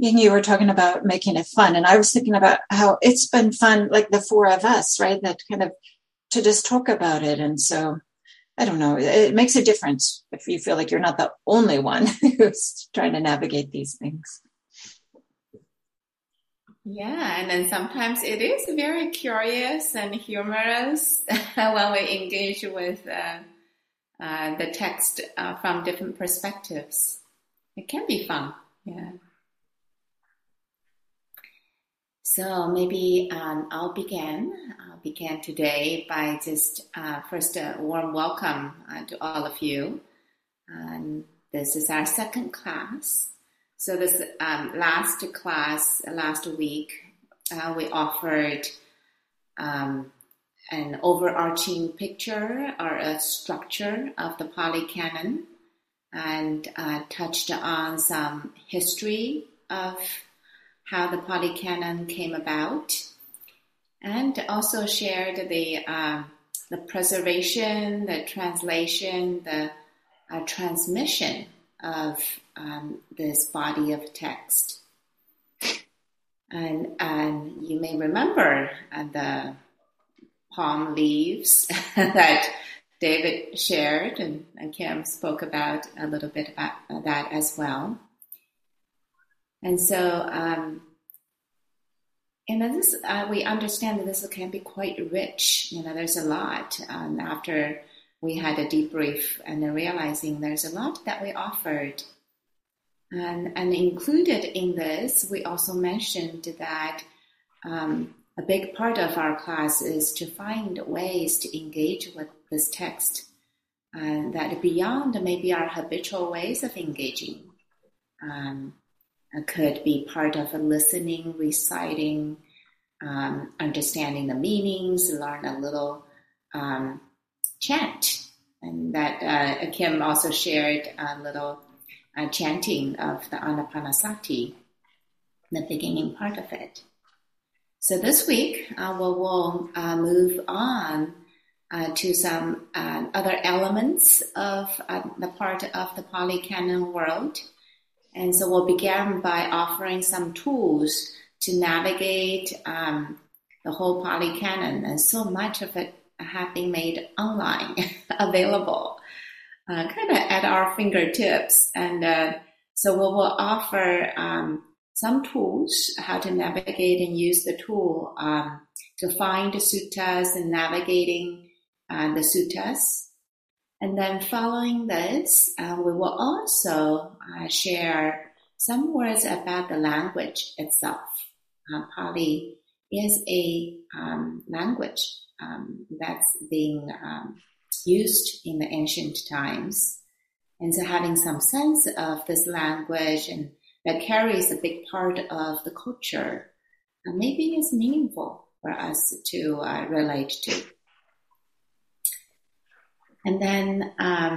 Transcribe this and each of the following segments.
you were talking about making it fun, and I was thinking about how it's been fun, like the four of us, right? That kind of to just talk about it. And so I don't know, it makes a difference if you feel like you're not the only one who's trying to navigate these things. Yeah, and then sometimes it is very curious and humorous when we engage with the text from different perspectives. It can be fun, yeah. So maybe I'll begin today by just first a warm welcome to all of you. This is our second class. So this last week, we offered an overarching picture or a structure of the Pali Canon, and touched on some history of how the Pali Canon came about, and also shared the preservation, the translation, the transmission of this body of text. And you may remember the palm leaves that David shared, and Kim spoke about a little bit about that as well. And so, this we understand that this can be quite rich. There's a lot. After we had a debrief and then realizing there's a lot that we offered. And included in this, we also mentioned that a big part of our class is to find ways to engage with this text that beyond maybe our habitual ways of engaging. Could be part of a listening, reciting, understanding the meanings, learn a little chant. And that Kim also shared a little chanting of the Anapanasati, the beginning part of it. So this week, we'll move on to some other elements of the part of the Pali Canon world. And so we'll begin by offering some tools to navigate the whole Pali Canon, and so much of it have been made online, available, kind of at our fingertips. And so we will offer some tools, how to navigate and use the tool to find the suttas and navigating the suttas. And then following this, we will also share some words about the language itself. Pali is a language that's being used in the ancient times. And so having some sense of this language and that carries a big part of the culture, maybe is meaningful for us to relate to. And then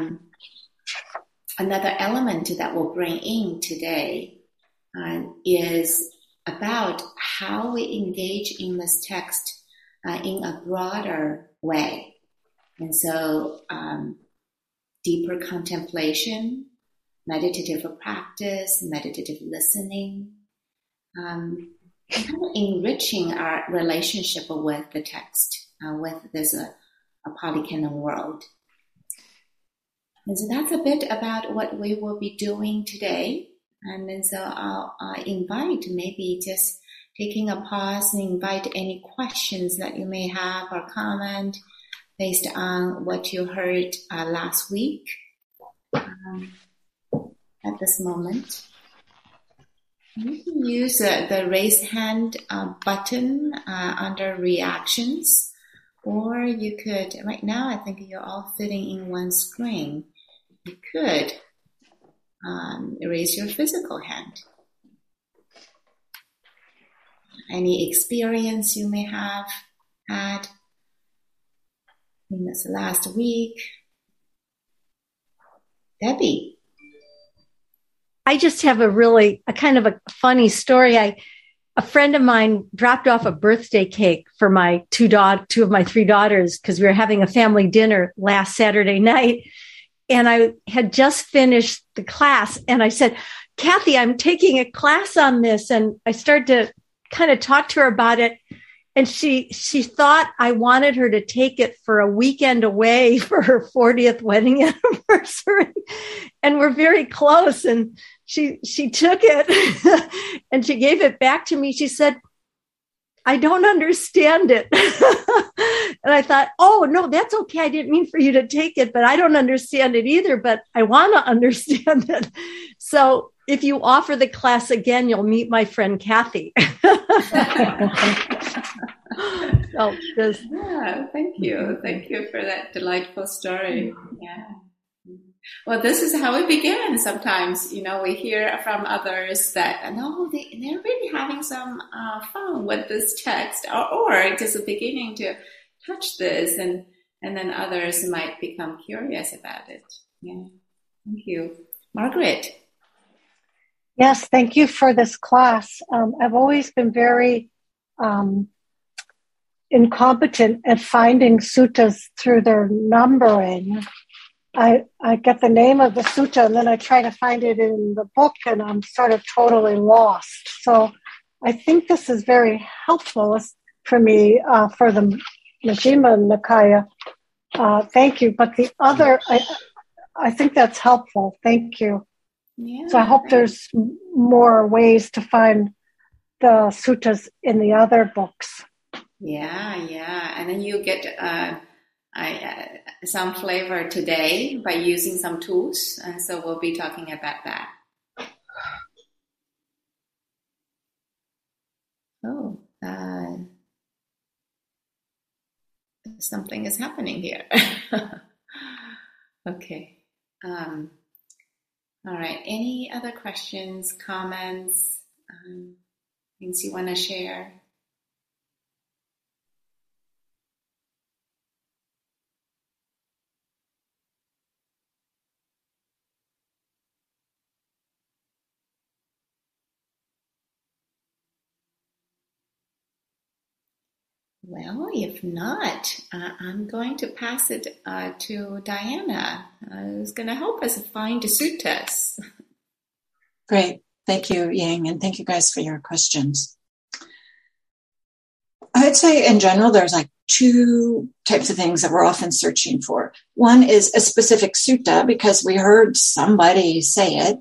another element that we'll bring in today is about how we engage in this text in a broader way. And so deeper contemplation, meditative practice, meditative listening, kind of enriching our relationship with the text, with this Pali Canon world. And so that's a bit about what we will be doing today. And then so I'll invite maybe just taking a pause and invite any questions that you may have or comment based on what you heard last week at this moment. You can use the raise hand button under reactions, or you could, right now I think you're all fitting in one screen. You could raise your physical hand. Any experience you may have had in this last week? Debbie. I just have a kind of a funny story. A friend of mine dropped off a birthday cake for my two of my three daughters because we were having a family dinner last Saturday night. And I had just finished the class, and I said, Kathy, I'm taking a class on this. And I started to kind of talk to her about it. And she thought I wanted her to take it for a weekend away for her 40th wedding anniversary. And we're very close. And she took it and she gave it back to me. She said, I don't understand it. And I thought, oh, no, that's okay. I didn't mean for you to take it, but I don't understand it either, but I want to understand it. So if you offer the class again, you'll meet my friend, Kathy. Thank you. Thank you for that delightful story. Yeah. Well, this is how it began. Sometimes, we hear from others that, no, they're really having some fun with this text, or just beginning to touch this, and then others might become curious about it. Yeah. Thank you. Margaret. Yes, thank you for this class. I've always been very incompetent at finding suttas through their numbering. I get the name of the sutta and then I try to find it in the book and I'm sort of totally lost. So I think this is very helpful for me for the Majjhima Nikaya. Thank you. But the other, I think that's helpful. Thank you. Yeah. So I hope there's more ways to find the suttas in the other books. Yeah. And then you get some flavor today by using some tools. And so we'll be talking about that. Oh, something is happening here. Okay. All right. Any other questions, comments, things you want to share? Well, if not, I'm going to pass it to Diana, who's going to help us find the suttas. Great. Thank you, Ying, and thank you guys for your questions. I'd say in general, there's like two types of things that we're often searching for. One is a specific sutta because we heard somebody say it,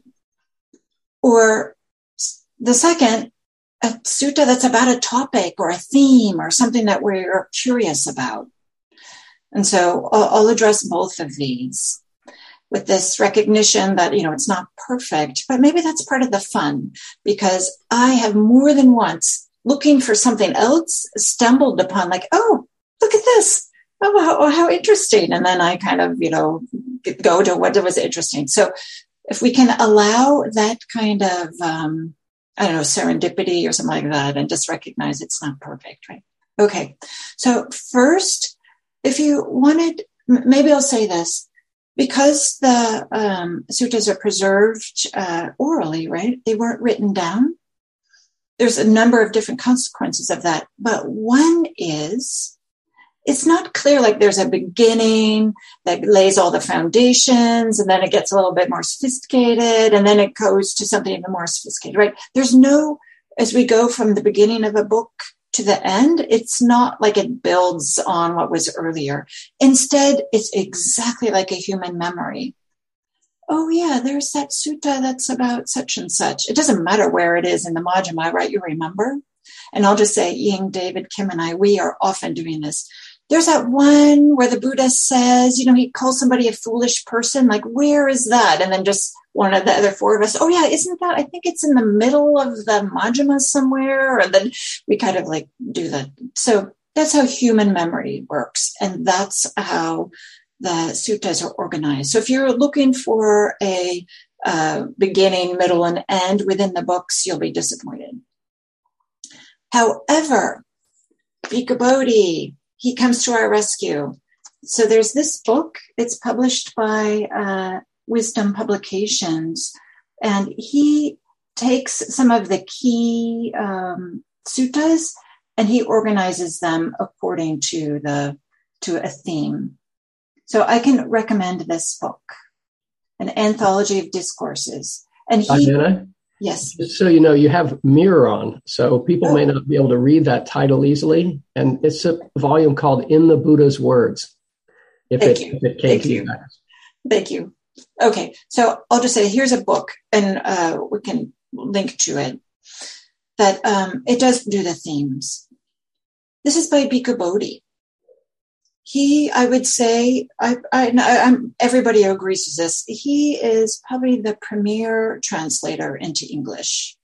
or the second, a sutta that's about a topic or a theme or something that we're curious about. And so I'll address both of these with this recognition that, it's not perfect, but maybe that's part of the fun, because I have more than once, looking for something else, stumbled upon like, oh, look at this. Oh, how interesting. And then I kind of, go to what was interesting. So if we can allow that kind of, serendipity or something like that, and just recognize it's not perfect, right? Okay. So first, if you wanted, maybe I'll say this, because the suttas are preserved orally, right? They weren't written down. There's a number of different consequences of that. But one is, it's not clear, like there's a beginning that lays all the foundations, and then it gets a little bit more sophisticated, and then it goes to something even more sophisticated, right? There's no, as we go from the beginning of a book to the end, it's not like it builds on what was earlier. Instead, it's exactly like a human memory. Oh yeah, there's that sutta that's about such and such. It doesn't matter where it is in the Majjhima, right? You remember? And I'll just say, Ying, David, Kim, and I, we are often doing this. There's that one where the Buddha says, he calls somebody a foolish person. Like, where is that? And then just one of the other four of us, oh yeah, isn't that? I think it's in the middle of the Majjhima somewhere. And then we kind of like do that. So that's how human memory works. And that's how the suttas are organized. So if you're looking for a beginning, middle, and end within the books, you'll be disappointed. However, Bhikkhu Bodhi, he comes to our rescue. So there's this book. It's published by Wisdom Publications, and he takes some of the key suttas and he organizes them according to a theme. So I can recommend this book. an anthology of discourses. And Diana? Yes. Just so you know, you have mirror on, so people may not be able to read that title easily. And it's a volume called In the Buddha's Words. If it came to you. Thank you. Okay, so I'll just say here's a book, and we can link to it, that it does do the themes. This is by Bhikkhu Bodhi. He, I would say, everybody agrees with this. He is probably the premier translator into English.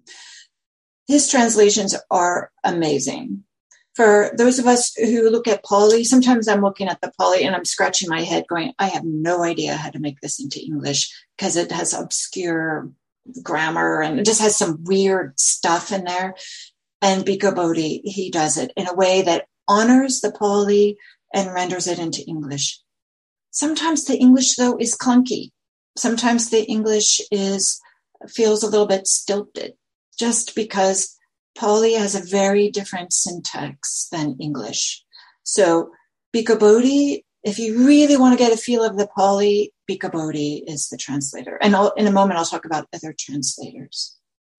His translations are amazing. For those of us who look at Pali, sometimes I'm looking at the Pali and I'm scratching my head going, I have no idea how to make this into English because it has obscure grammar and it just has some weird stuff in there. And Bhikkhu Bodhi, he does it in a way that honors the Pali and renders it into English. Sometimes the English, though, is clunky. Sometimes the English feels a little bit stilted, just because Pali has a very different syntax than English. So Bhikkhu Bodhi, if you really want to get a feel of the Pali, Bhikkhu Bodhi is the translator. And in a moment, I'll talk about other translators.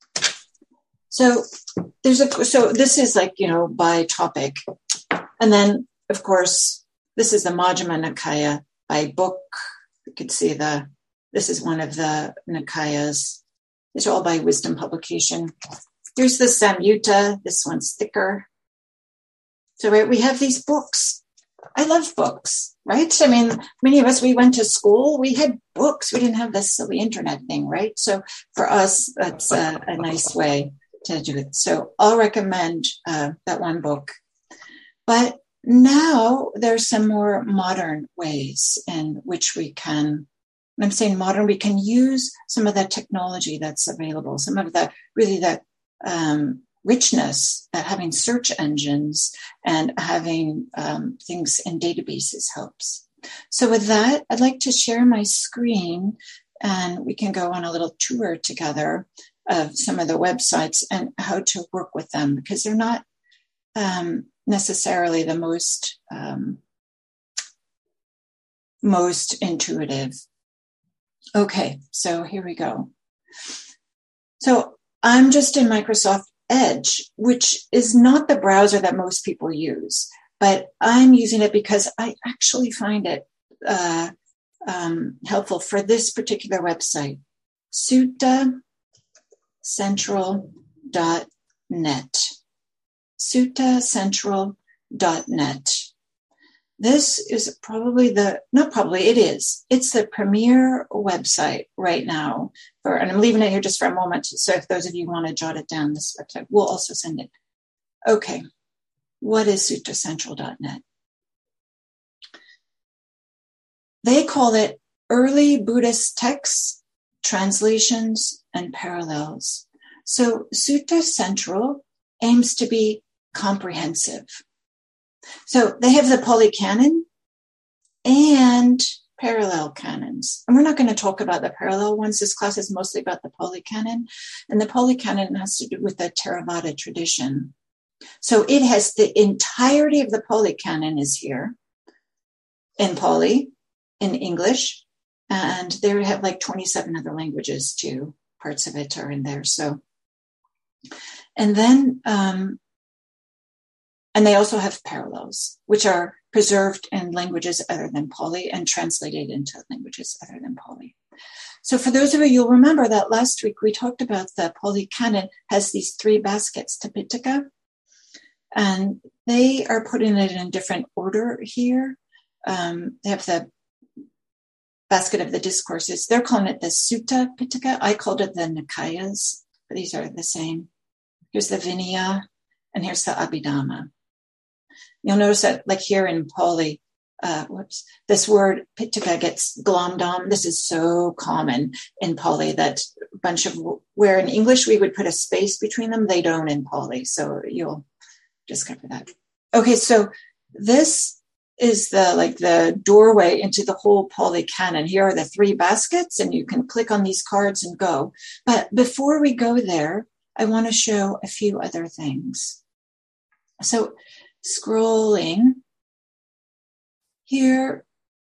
So this is like, by topic. And then, of course, this is the Majjhima Nikaya by book. You could see this is one of the Nikayas. It's all by Wisdom Publication. Here's the Samyutta. This one's thicker. So, right, we have these books. I love books, right? I mean, many of us, we went to school, we had books. We didn't have this silly internet thing, right? So for us, that's a nice way to do it. So I'll recommend that one book. But now there's some more modern ways in which we can, when I'm saying modern, we can use some of the technology that's available, some of the richness that having search engines and having things in databases helps. So with that, I'd like to share my screen and we can go on a little tour together of some of the websites and how to work with them, because they're not necessarily the most intuitive. Okay, so here we go. So I'm just in Microsoft Edge, which is not the browser that most people use, but I'm using it because I actually find it helpful for this particular website, suttacentral.net. suttacentral.net. This is it's the premier website right now and I'm leaving it here just for a moment. So if those of you want to jot it down, this website, we'll also send it. Okay. What is suttacentral.net? They call it early Buddhist texts, translations, and parallels. So Sutta Central aims to be comprehensive. So they have the Pali Canon and parallel canons. And we're not going to talk about the parallel ones. This class is mostly about the Pali Canon. And the Pali Canon has to do with the Theravada tradition. So it has the entirety of the Pali Canon is here in Pali, in English. And they have like 27 other languages too. Parts of it are in there. So, and then, and they also have parallels, which are preserved in languages other than Pali and translated into languages other than Pali. So for those of you, you'll remember that last week we talked about the Pali Canon has these 3 baskets, Tipitaka, and they are putting it in different order here. They have the basket of the discourses. They're calling it the Sutta Pitaka. I called it the Nikayas, but these are the same. Here's the Vinaya, and here's the Abhidhamma. You'll notice that, like here in Pali, this word Pitaka gets glommed on. This is so common in Pali that a bunch of, where in English we would put a space between them, they don't in Pali. So you'll discover that. Okay, so this is the doorway into the whole Pali Canon. Here are the 3 baskets, and you can click on these cards and go. But before we go there, I want to show a few other things. So scrolling here,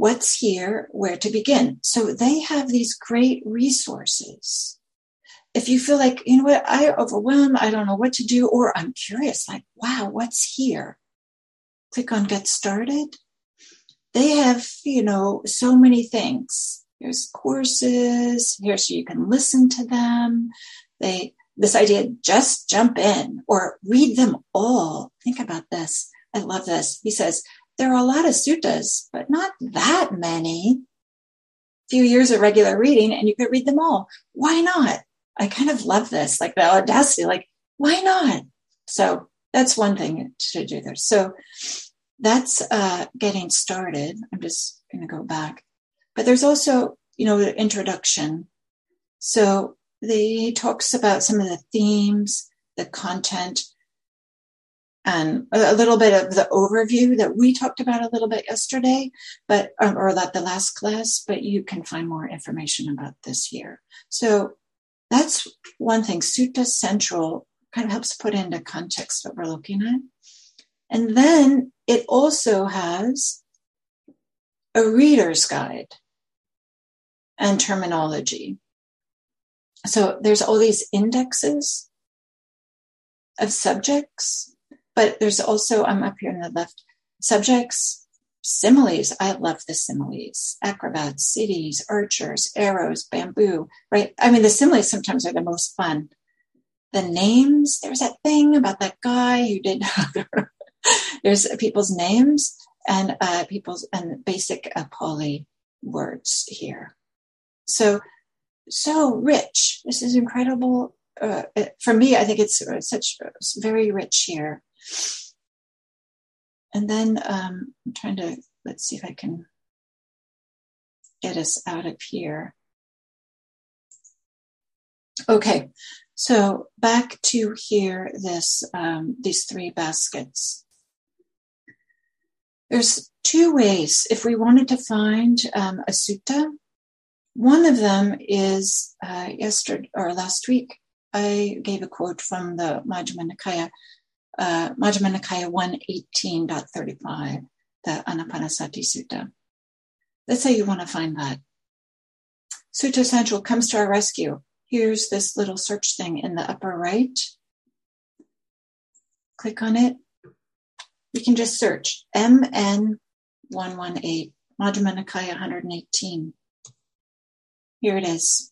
what's here, where to begin. So they have these great resources. If you feel like, you know what, I'm overwhelmed, I don't know what to do, or I'm curious, like, wow, what's here? Click on Get Started. They have, so many things. There's courses here so you can listen to them. This idea, just jump in or read them all. Think about this. I love this. He says, there are a lot of suttas, but not that many. A few years of regular reading and you could read them all. Why not? I kind of love this, like the audacity, like, why not? So that's one thing to do there. So that's getting started. I'm just going to go back. But there's also, the introduction. So he talks about some of the themes, the content, and a little bit of the overview that we talked about a little bit yesterday, but or that the last class, but you can find more information about this here. So that's one thing. Sutta Central kind of helps put into context what we're looking at. And then it also has a reader's guide and terminology. So there's all these indexes of subjects, but there's also, I'm up here on the left, subjects, similes. I love the similes. Acrobats, cities, archers, arrows, bamboo, right? I mean, the similes sometimes are the most fun. The names, there's that thing about that guy who did, there's people's names and basic Pali words here. So rich. This is incredible. For me, I think it's very rich here. And then I'm trying to, let's see if I can get us out of here. Okay, so back to here, these three baskets. There's two ways. If we wanted to find a sutta, one of them is last week, I gave a quote from the Majjhima Nikaya, Majjhima Nikaya 118.35, the Anapanasati Sutta. Let's say you want to find that. Sutta Central comes to our rescue. Here's this little search thing in the upper right. Click on it. You can just search MN 118, Majjhima Nikaya 118. Here it is.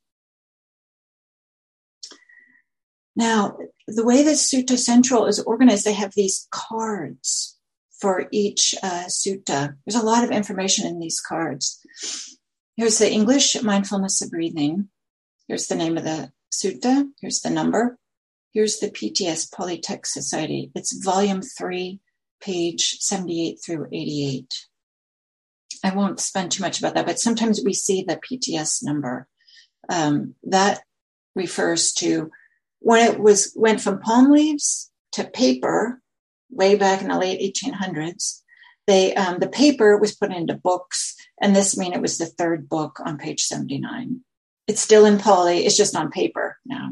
Now, the way that Sutta Central is organized, they have these cards for each sutta. There's a lot of information in these cards. Here's the English Mindfulness of Breathing. Here's the name of the sutta. Here's the number. Here's the PTS Pali Text Society. It's volume 3, page 78 through 88. I won't spend too much about that, but sometimes we see the PTS number. That refers to when it went from palm leaves to paper, way back in the late 1800s. The paper was put into books, and this means it was the third book on page 79. It's still in Pali, it's just on paper now.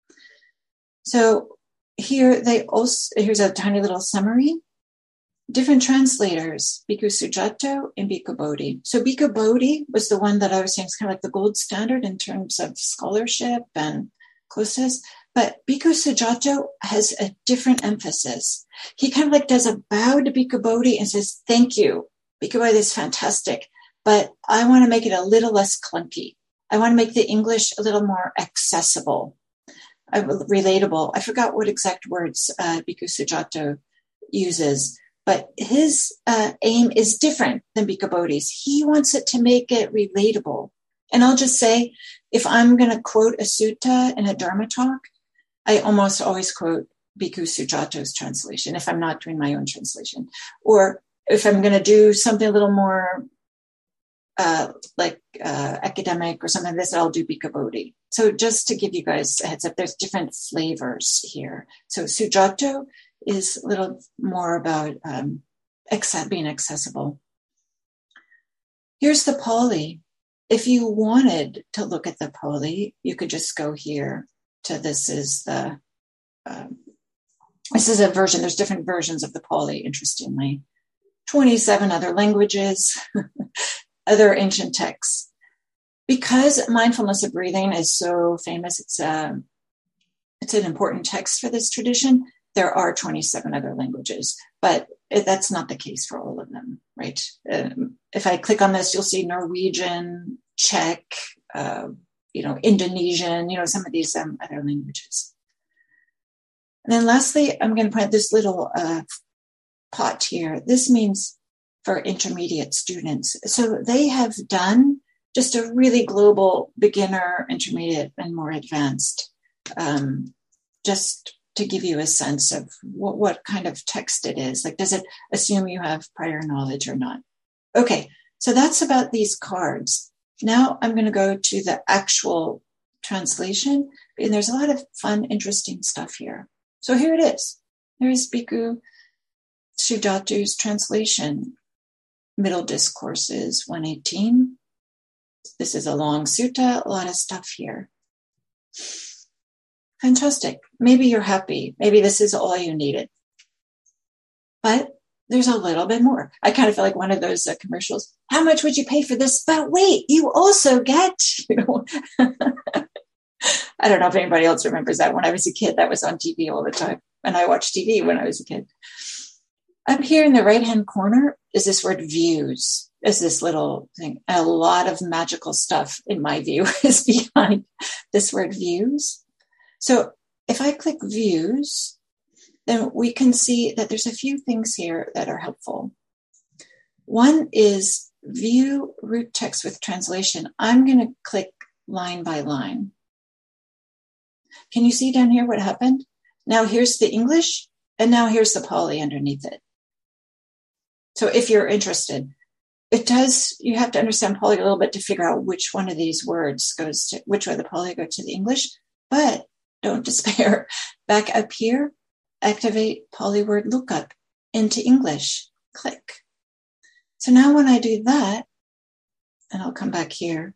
So here's a tiny little summary. Different translators, Bhikkhu Sujato and Bhikkhu Bodhi. So Bhikkhu Bodhi was the one that I was saying is kind of like the gold standard in terms of scholarship and closeness. But Bhikkhu Sujato has a different emphasis. He kind of like does a bow to Bhikkhu Bodhi and says, thank you. Bhikkhu Bodhi is fantastic, but I want to make it a little less clunky. I want to make the English a little more accessible, relatable. I forgot what exact words Bhikkhu Sujato uses, but his aim is different than Bhikkhu Bodhi's. He wants it to make it relatable. And I'll just say, if I'm going to quote a sutta in a Dharma talk, I almost always quote Bhikkhu Sujato's translation if I'm not doing my own translation. Or if I'm going to do something a little more academic or something like this, I'll do Bhikkhu Bodhi. So just to give you guys a heads up, there's different flavors here. So Sujato is a little more about being accessible. Here's the Pali. If you wanted to look at the Pali, you could just go here to this is a version. There's different versions of the Pali, interestingly. 27 other languages. other ancient texts. Because mindfulness of breathing is so famous, it's an important text for this tradition. There are 27 other languages, but that's not the case for all of them, right? If I click on this, you'll see Norwegian, Czech, Indonesian, some of these other languages. And then lastly, I'm going to put this little pot here. This means for intermediate students. So they have done just a really global beginner, intermediate, and more advanced, just to give you a sense of what kind of text it is. Like, does it assume you have prior knowledge or not? Okay, so that's about these cards. Now I'm going to go to the actual translation, and there's a lot of fun, interesting stuff here. So here it is. Here's Bhikkhu Sujatu's translation, Middle Discourses 118. This is a long sutta, a lot of stuff here. Fantastic. Maybe you're happy. Maybe this is all you needed. But there's a little bit more. I kind of feel like one of those commercials. How much would you pay for this? But wait, you also get, I don't know if anybody else remembers that. When I was a kid, that was on TV all the time. And I watched TV when I was a kid. Up here in the right-hand corner is this word views, is this little thing. A lot of magical stuff, in my view, is behind this word views. So if I click views, then we can see that there's a few things here that are helpful. One is view root text with translation. I'm going to click line by line. Can you see down here what happened? Now here's the English, and now here's the Pali underneath it. So if you're interested, you have to understand Pali a little bit to figure out which one of these words goes to, which way the Pali go to the English, but don't despair. Back up here, activate Pali word lookup into English, click. So now when I do that, and I'll come back here,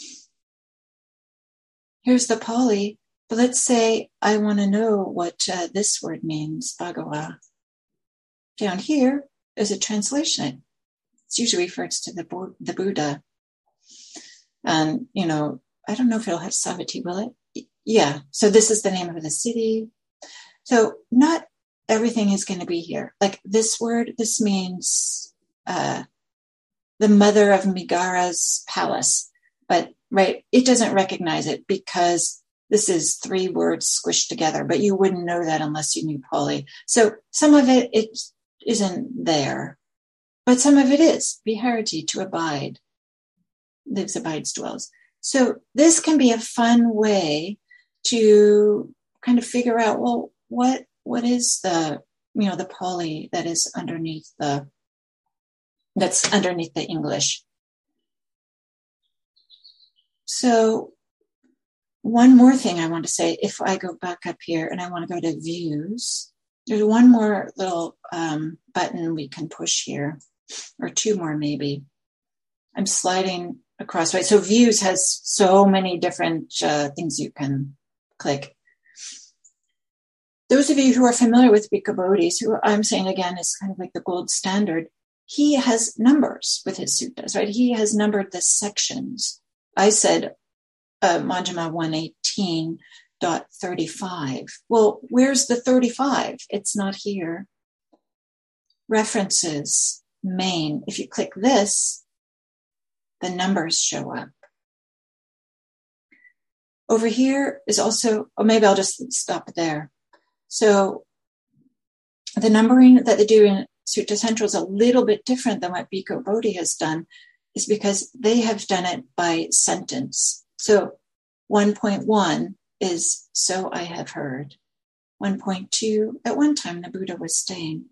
here's the Pali, but let's say I want to know what this word means, Bhagawa. Down here is a translation. It's usually refers to the Buddha. And, I don't know if it'll have Savatthi, will it? Yeah. So this is the name of the city. So not everything is going to be here. Like this word, this means the mother of Megara's palace. But, right, it doesn't recognize it because this is 3 words squished together, but you wouldn't know that unless you knew Pali. So some of it isn't there, but some of it is. Viharati, to abide. Lives, abides, dwells. So this can be a fun way to kind of figure out, well, what is the Pali that is underneath that's underneath the English. So one more thing I want to say, if I go back up here and I want to go to views, there's one more little button we can push here, or 2 more maybe. I'm sliding across, right? So views has so many different things you can click. Those of you who are familiar with Bhikkhu Bodhis, who I'm saying again is kind of like the gold standard, he has numbers with his suttas, right? He has numbered the sections. I said Majjhima 118.35. Well, where's the 35? It's not here. References, main. If you click this, the numbers show up. Over here is also, maybe I'll just stop there. So the numbering that they do in Sutta Central is a little bit different than what Bhikkhu Bodhi has done, is because they have done it by sentence. So 1.1 is, so I have heard. 1.2, at one time the Buddha was staying.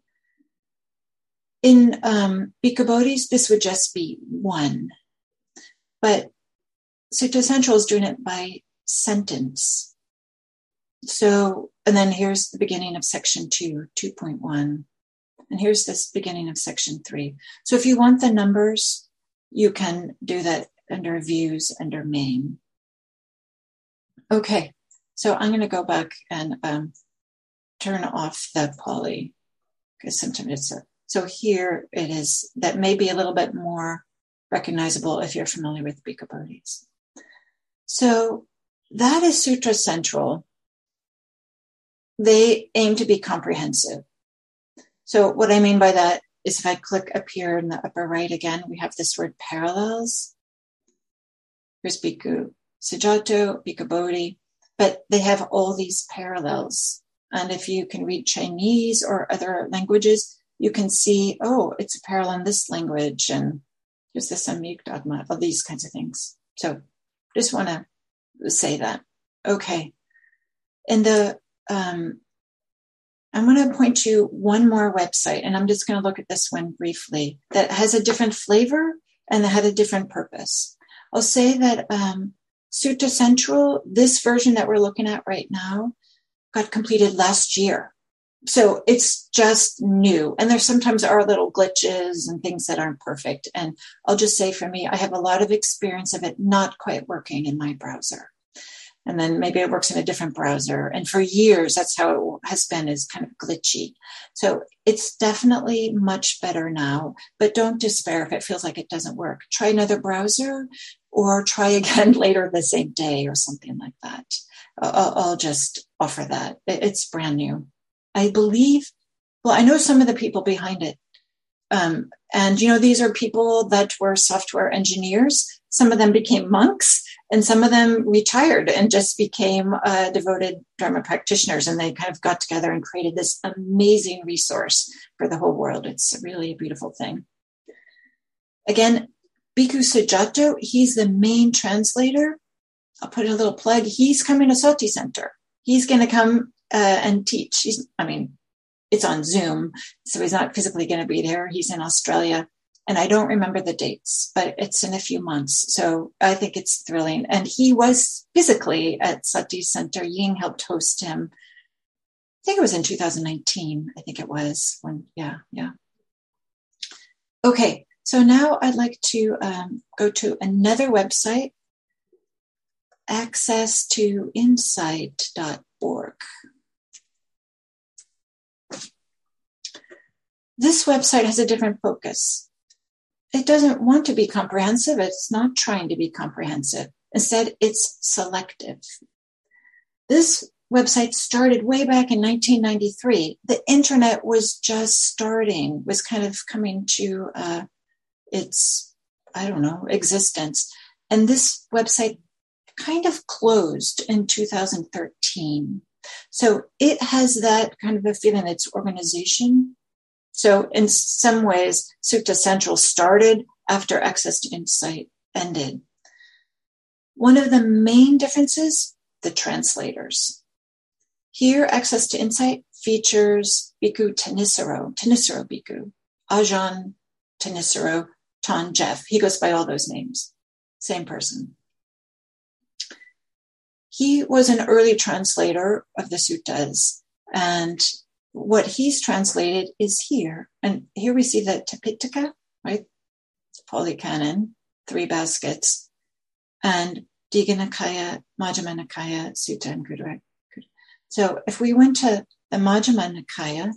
In Bhikkhu Bodhi's, this would just be 1. But Sutta Central is doing it by sentence. So, and then here's the beginning of section 2, 2.1. And here's this beginning of section 3. So if you want the numbers, you can do that under views, under main. Okay, so I'm going to go back and turn off the Pali, because sometimes it's so here it is, that may be a little bit more recognizable if you're familiar with Bhikkhu Bodhis. So that is Sutra Central. They aim to be comprehensive. So what I mean by that is if I click up here in the upper right again, we have this word parallels. Here's Bhikkhu Sujato, Bhikkhu Bodhi, but they have all these parallels. And if you can read Chinese or other languages, you can see, oh, it's a parallel in this language, and here's the Samyuk Dogma, all these kinds of things. So just want to say that. Okay. And I'm going to point to one more website, and I'm just going to look at this one briefly, that has a different flavor and that had a different purpose. I'll say that Sutta Central, this version that we're looking at right now, got completed last year. So it's just new. And there sometimes are little glitches and things that aren't perfect. And I'll just say for me, I have a lot of experience of it not quite working in my browser. And then maybe it works in a different browser. And for years, that's how it has been, is kind of glitchy. So it's definitely much better now, but don't despair if it feels like it doesn't work. Try another browser or try again later the same day or something like that. I'll just offer that. It's brand new. I believe, well, I know some of the people behind it. And, these are people that were software engineers. Some of them became monks and some of them retired and just became devoted Dharma practitioners. And they kind of got together and created this amazing resource for the whole world. It's really a beautiful thing. Again, Bhikkhu Sujato, he's the main translator. I'll put in a little plug. He's coming to Sati Center. He's going to come and teach. It's on Zoom, so he's not physically going to be there. He's in Australia, and I don't remember the dates, but it's in a few months. So I think it's thrilling. And he was physically at Sati Center. Ying helped host him. I think it was in 2019. I think it was yeah. Okay, so now I'd like to go to another website, accesstoinsight.org. This website has a different focus. It doesn't want to be comprehensive. It's not trying to be comprehensive. Instead, it's selective. This website started way back in 1993. The internet was just starting, was kind of coming to its, existence. And this website kind of closed in 2013. So it has that kind of a feeling, its organization. So in some ways, Sutta Central started after Access to Insight ended. One of the main differences, the translators. Here, Access to Insight features Bhikkhu Thanissaro Bhikkhu, Ajahn Thanissaro, Ton Jeff. He goes by all those names. Same person. He was an early translator of the suttas, and what he's translated is here. And here we see the Tipitaka, right? Pali Canon, 3 baskets, and Digha Nikaya, Majjhima Nikaya, Sutta, and Kudara. So if we went to the Majjhima Nikaya,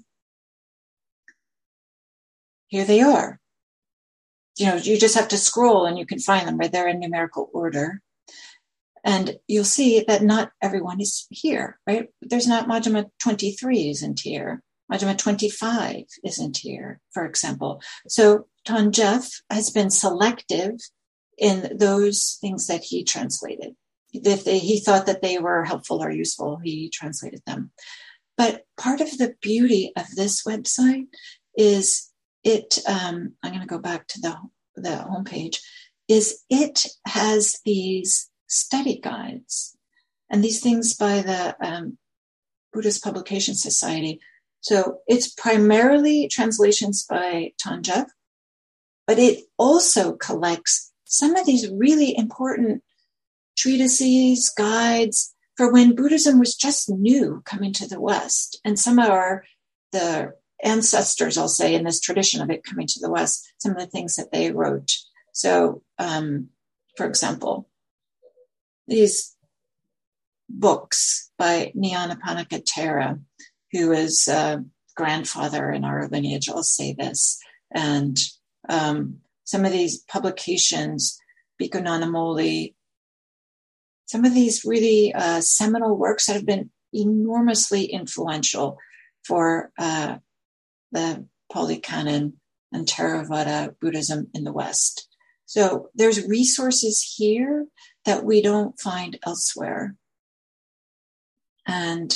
here they are. You just have to scroll and you can find them right there in numerical order. And you'll see that not everyone is here, right? There's not Majjhima 23 isn't here. Majjhima 25 isn't here, for example. So Ton Jeff has been selective in those things that he translated. If he thought that they were helpful or useful, he translated them. But part of the beauty of this website is I'm going to go back to the homepage, is it has these study guides and these things by the Buddhist Publication Society. So it's primarily translations by Ton Jeff, but it also collects some of these really important treatises, guides for when Buddhism was just new coming to the West. And some of the ancestors, I'll say, in this tradition of it coming to the West, some of the things that they wrote. So, for example, these books by Nyanaponika Thera, who is a grandfather in our lineage, I'll say this, and some of these publications, Bhikkhu Nanamoli, some of these really seminal works that have been enormously influential for the Pali Canon and Theravada Buddhism in the West. So there's resources here that we don't find elsewhere. And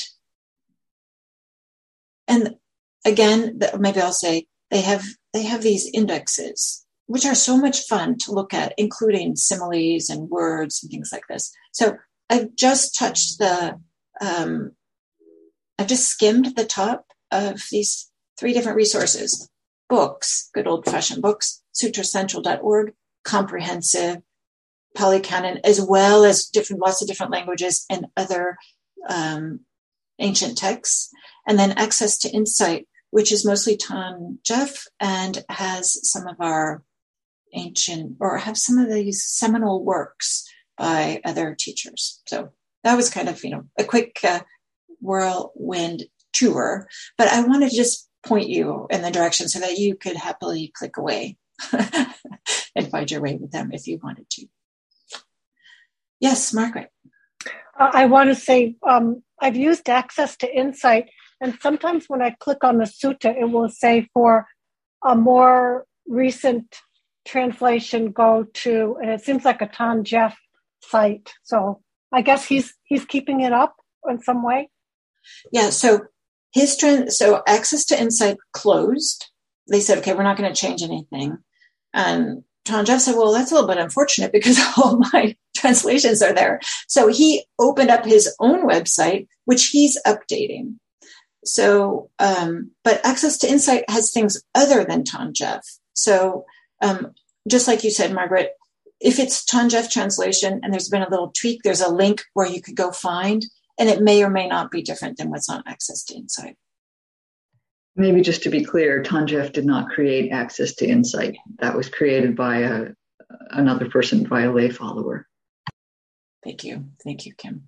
again, maybe I'll say they have these indexes, which are so much fun to look at, including similes and words and things like this. So I've just touched I've just skimmed the top of these 3 different resources. Books, good old-fashioned books, sutracentral.org, comprehensive, Pali Canon, as well as lots of different languages and other ancient texts. And then Access to Insight, which is mostly Tongef and has some of our have some of these seminal works by other teachers. So that was kind of, a quick whirlwind tour, but I wanted to just point you in the direction so that you could happily click away and find your way with them if you wanted to. Yes, Margaret. I want to say I've used Access to Insight, and sometimes when I click on the sutta, it will say for a more recent translation, go to, and it seems like a Tongef site. So I guess he's keeping it up in some way. Yeah. So so Access to Insight closed. They said, okay, we're not going to change anything. And Tongef said, well, that's a little bit unfortunate because all my translations are there. So he opened up his own website, which he's updating. So, but Access to Insight has things other than Tongef. So just like you said, Margaret, if it's Tongef translation and there's been a little tweak, there's a link where you could go find, and it may or may not be different than what's on Access to Insight. Maybe just to be clear, Tongef did not create Access to Insight. That was created by another person, by a lay follower. Thank you. Thank you, Kim.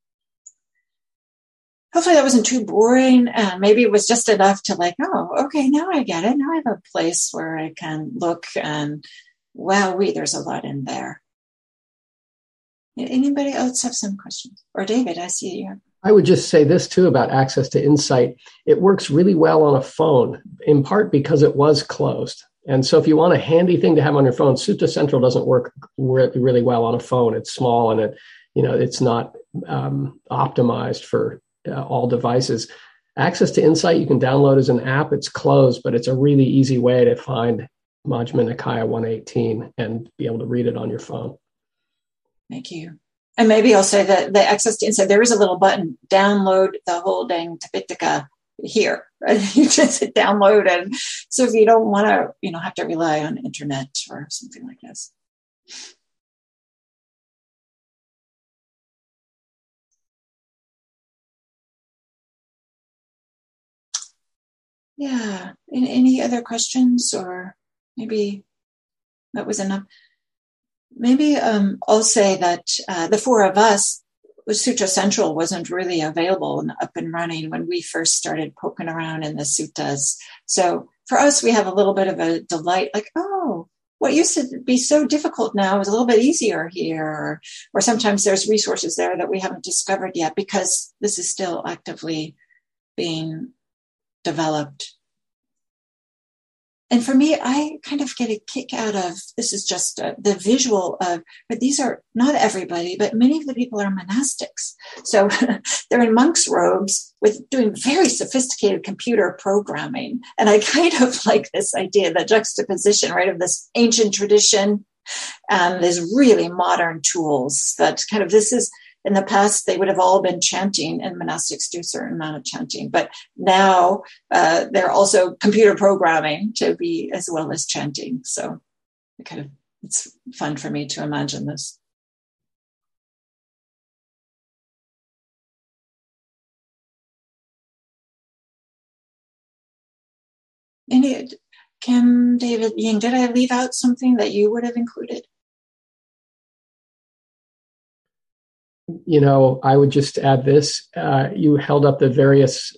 Hopefully that wasn't too boring. Maybe it was just enough to oh, okay, now I get it. Now I have a place where I can look and there's a lot in there. Anybody else have some questions? Or David, I see you. I would just say this too about Access to Insight. It works really well on a phone, in part because it was closed. And so if you want a handy thing to have on your phone, Sutta Central doesn't work really well on a phone. It's small and it's not optimized for all devices. Access to Insight you can download as an app. It's closed, but it's a really easy way to find Majjhima Nikaya 118 and be able to read it on your phone. Thank you. And maybe I'll say that the Access to Insight, there is a little button, download the whole dang Tipitaka here. You just hit download. And so if you don't want to, have to rely on internet or something like this. Yeah. Any other questions, or maybe that was enough? Maybe I'll say that the 4 of us, Sutra Central wasn't really available and up and running when we first started poking around in the suttas. So for us, we have a little bit of a delight, what used to be so difficult now is a little bit easier here. Or sometimes there's resources there that we haven't discovered yet because this is still actively being developed. And for me, I kind of get a kick out of, this is just the visual of, but these are not everybody, but many of the people are monastics. So they're in monks' robes with doing very sophisticated computer programming. And I kind of like this idea, the juxtaposition, right, of this ancient tradition and these really modern tools that kind of, this is, in the past, they would have all been chanting, and monastics do a certain amount of chanting. But now they're also computer programming to be as well as chanting. So it's fun for me to imagine this. Kim, David, Ying, did I leave out something that you would have included? I would just add this. You held up the various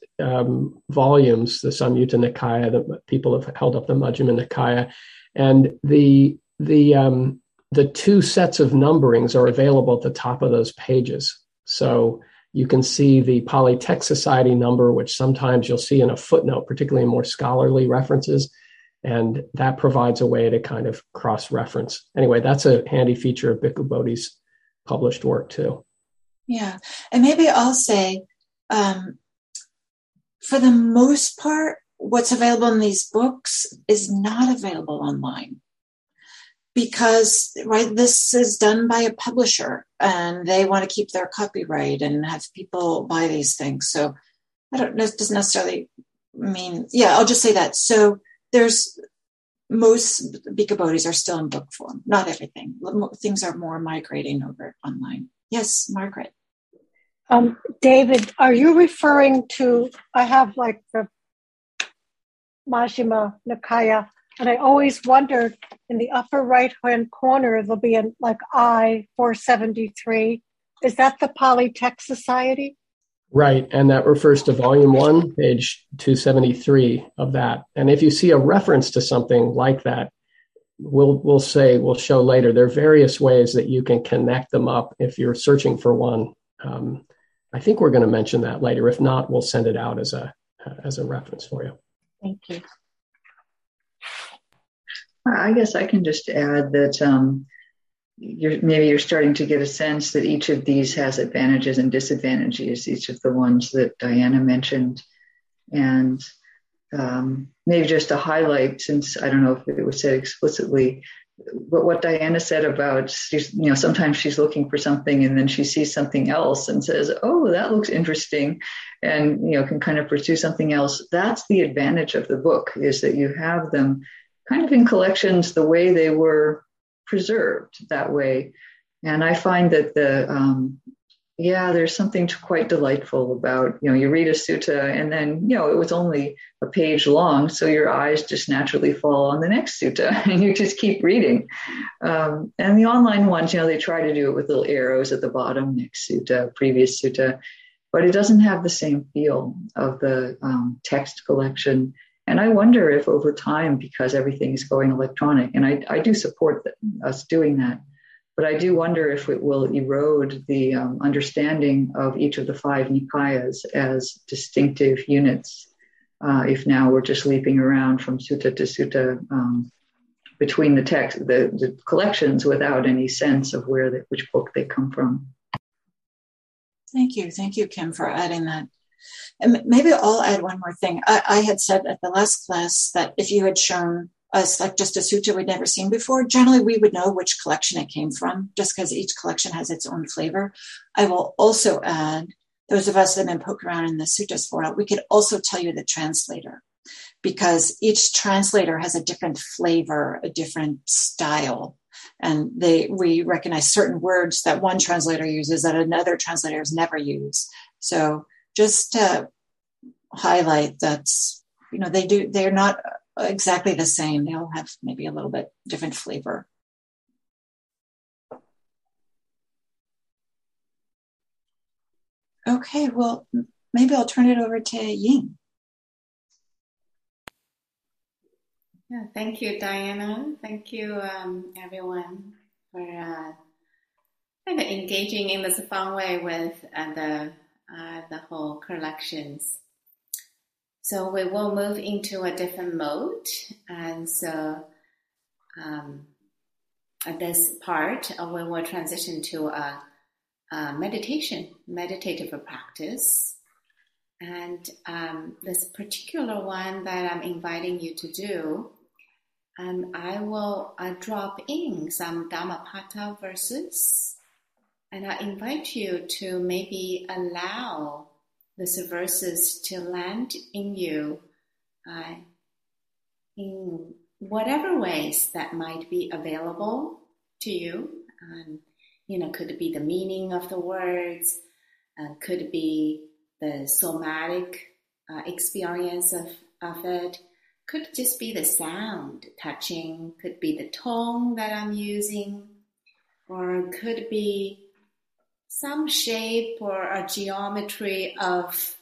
volumes, the Samyutta Nikaya, the people have held up the Majjhima Nikaya. And the the two sets of numberings are available at the top of those pages. So you can see the Polytext Society number, which sometimes you'll see in a footnote, particularly in more scholarly references. And that provides a way to kind of cross-reference. Anyway, that's a handy feature of Bhikkhu Bodhi's published work too. Yeah. And maybe I'll say, for the most part, what's available in these books is not available online. Because, right, this is done by a publisher and they want to keep their copyright and have people buy these things. So this doesn't necessarily mean, I'll just say that. So there's most Bhikkhu Bodhis are still in book form, not everything. Things are more migrating over online. Yes, Margaret. David, are you referring to, I have like the Majjhima Nikaya, and I always wondered in the upper right-hand corner, there'll be like I-473. Is that the Polytext Society? Right, and that refers to volume 1, page 273 of that. And if you see a reference to something like that, we'll show later, there are various ways that you can connect them up if you're searching for one. I think we're going to mention that later. If not, we'll send it out as a reference for you. Thank you. I guess I can just add that you're starting to get a sense that each of these has advantages and disadvantages, each of the ones that Diana mentioned. And maybe just to highlight, since I don't know if it was said explicitly, but what Diana said about, sometimes she's looking for something and then she sees something else and says, oh, that looks interesting, and, can kind of pursue something else. That's the advantage of the book, is that you have them kind of in collections the way they were preserved that way. And I find that there's something quite delightful about, you read a sutta and then, it was only a page long, so your eyes just naturally fall on the next sutta and you just keep reading. And the online ones, they try to do it with little arrows at the bottom, next sutta, previous sutta, but it doesn't have the same feel of the text collection. And I wonder if over time, because everything is going electronic, and I do support us doing that, but I do wonder if it will erode the understanding of each of the 5 Nikayas as distinctive units, if now we're just leaping around from sutta to sutta between the text, the collections, without any sense of which book they come from. Thank you, Kim, for adding that. And maybe I'll add one more thing. I had said at the last class that if you had shown us like just a sutta we'd never seen before, generally we would know which collection it came from, just because each collection has its own flavor. I will also add, those of us that have been poking around in the suttas for it, we could also tell you the translator, because each translator has a different flavor, a different style. And we recognize certain words that one translator uses that another translator has never used. So just to highlight that, they're not exactly the same. They'll have maybe a little bit different flavor. Okay, well, maybe I'll turn it over to Ying. Yeah, thank you, Diana. Thank you, everyone, for engaging in this fun way with the whole collections. So we will move into a different mode. And so at this part, we will transition to a meditative practice. And this particular one that I'm inviting you to do, I will drop in some Dhammapada verses. And I invite you to maybe allow these verses to land in you in whatever ways that might be available to you. Could be the meaning of the words, could be the somatic experience of it, could just be the sound touching, could be the tone that I'm using, or could be some shape or a geometry of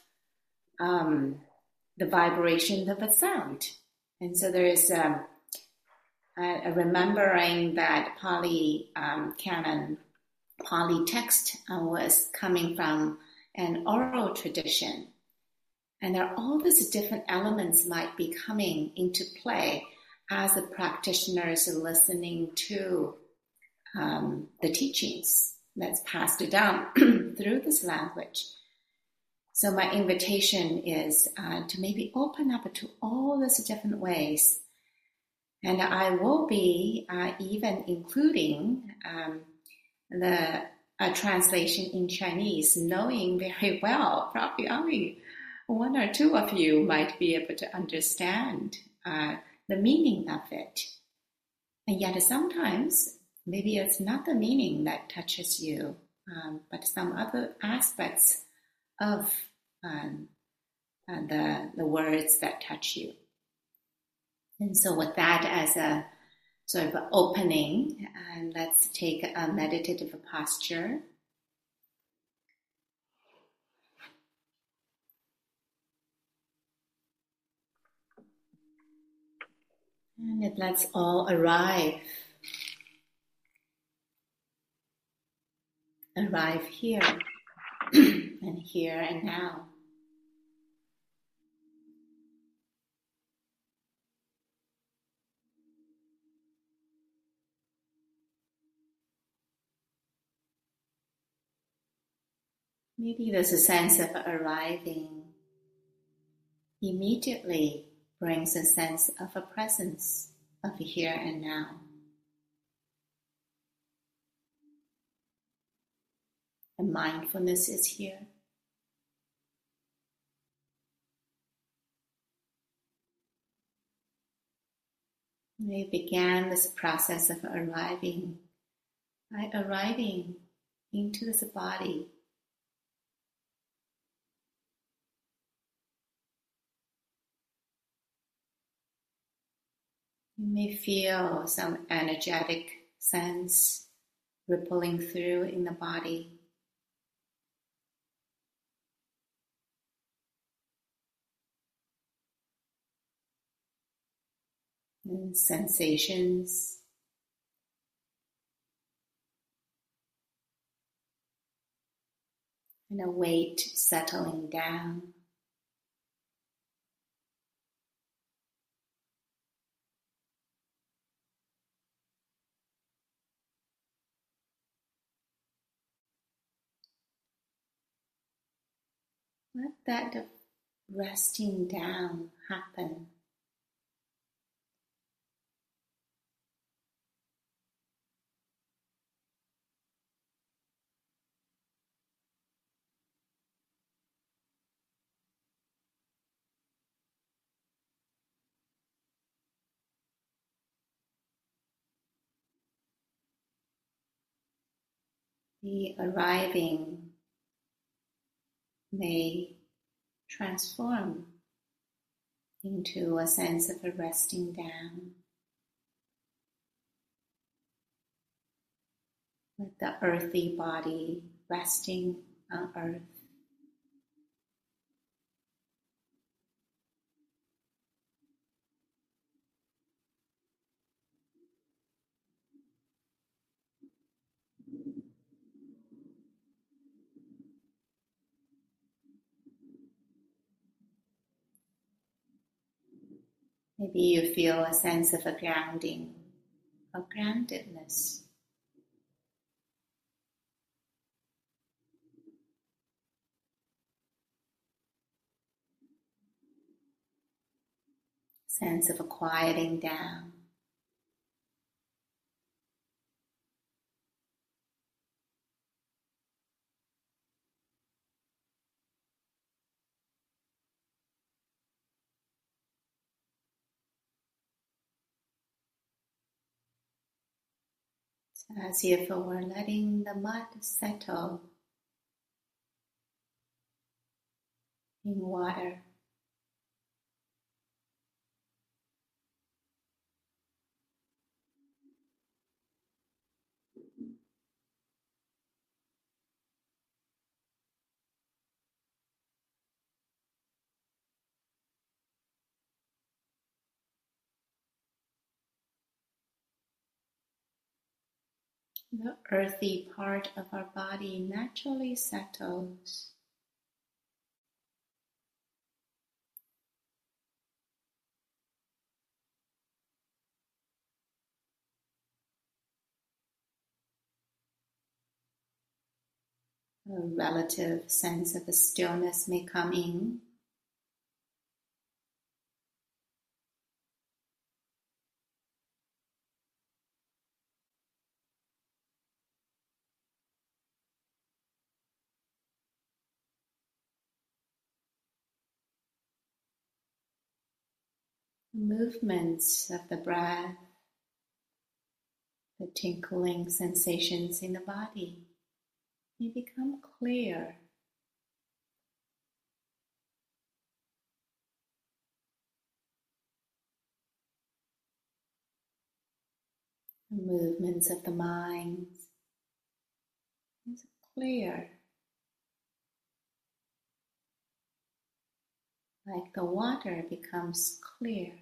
the vibration of a sound. And so there is remembering that Pali canon, Pali text was coming from an oral tradition. And there are all these different elements might be coming into play as the practitioners are listening to the teachings that's passed down through this language. So my invitation is to maybe open up to all these different ways. And I will be even including the translation in Chinese, knowing very well, probably only one or two of you might be able to understand the meaning of it. And yet sometimes, maybe it's not the meaning that touches you, but some other aspects of the words that touch you. And so with that as a sort of opening, and let's take a meditative posture. And let's all arrive here and here and now. Maybe there's a sense of arriving immediately brings a sense of a presence of here and now. And mindfulness is here. We began this process of arriving by arriving into this body. You may feel some energetic sense rippling through in the body. And sensations. And a weight settling down. Let that resting down happen. The arriving may transform into a sense of a resting down. With the earthy body resting on earth. Maybe you feel a sense of a grounding, of groundedness. Sense of a quieting down. So as if we're letting the mud settle in water. the earthy part of our body naturally settles. A relative sense of a stillness may come in. Movements of the breath, the tinkling sensations in the body may become clear. The movements of the mind is clear, like the water becomes clear.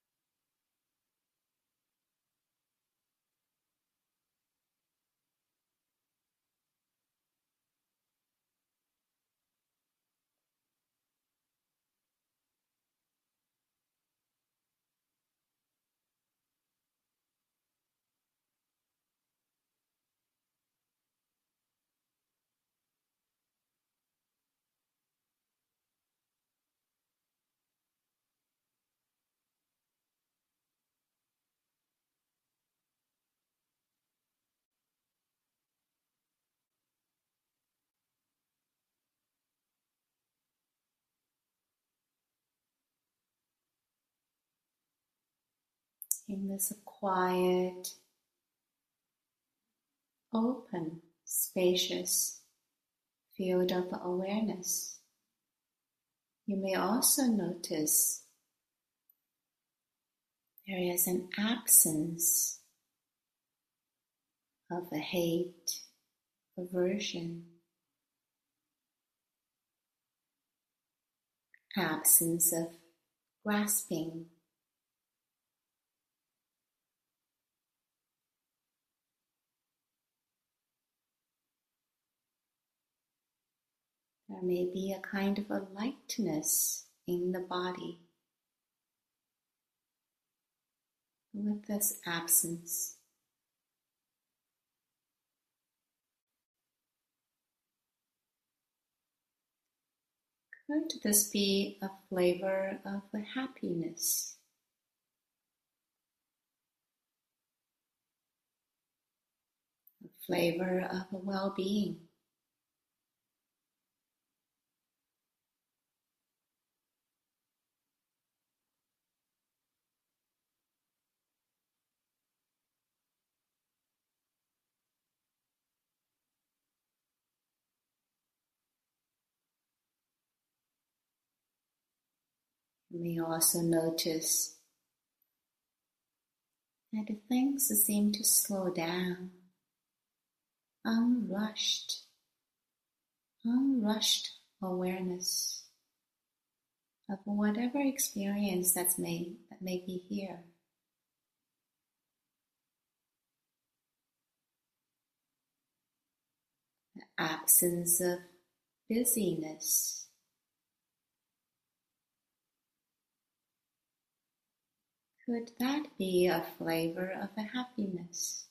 In this quiet, open, spacious field of awareness, you may also notice there is an absence of a hate, aversion, absence of grasping, there may be a kind of a lightness in the body with this absence. Could this be a flavor of a happiness? A flavor of a well-being? You may also notice that things seem to slow down, unrushed awareness of whatever experience that may be here. The absence of busyness. Could that be a flavor of a happiness?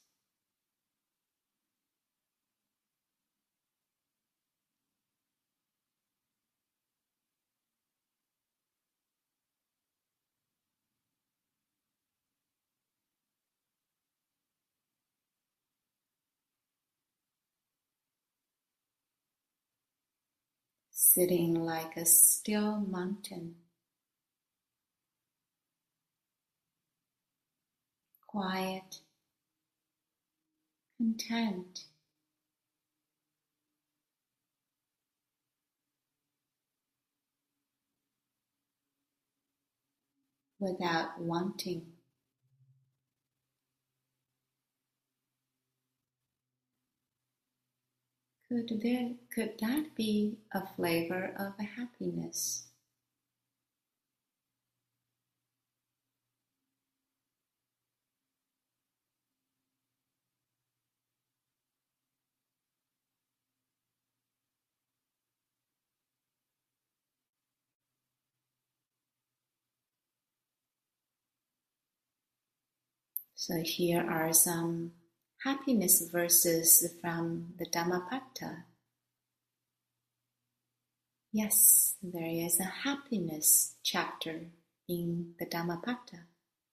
Sitting like a still mountain, quiet, content, without wanting. Could that be a flavor of a happiness? So here are some happiness verses from the Dhammapada. Yes, there is a happiness chapter in the Dhammapada.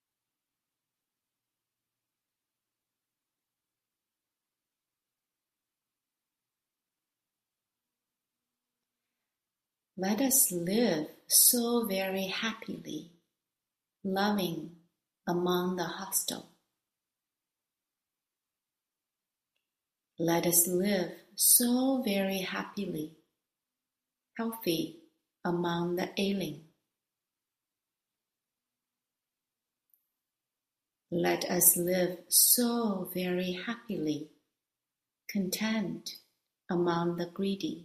Let us live so very happily, loving among the hostile. Let us live so very happily, healthy among the ailing. Let us live so very happily, content among the greedy.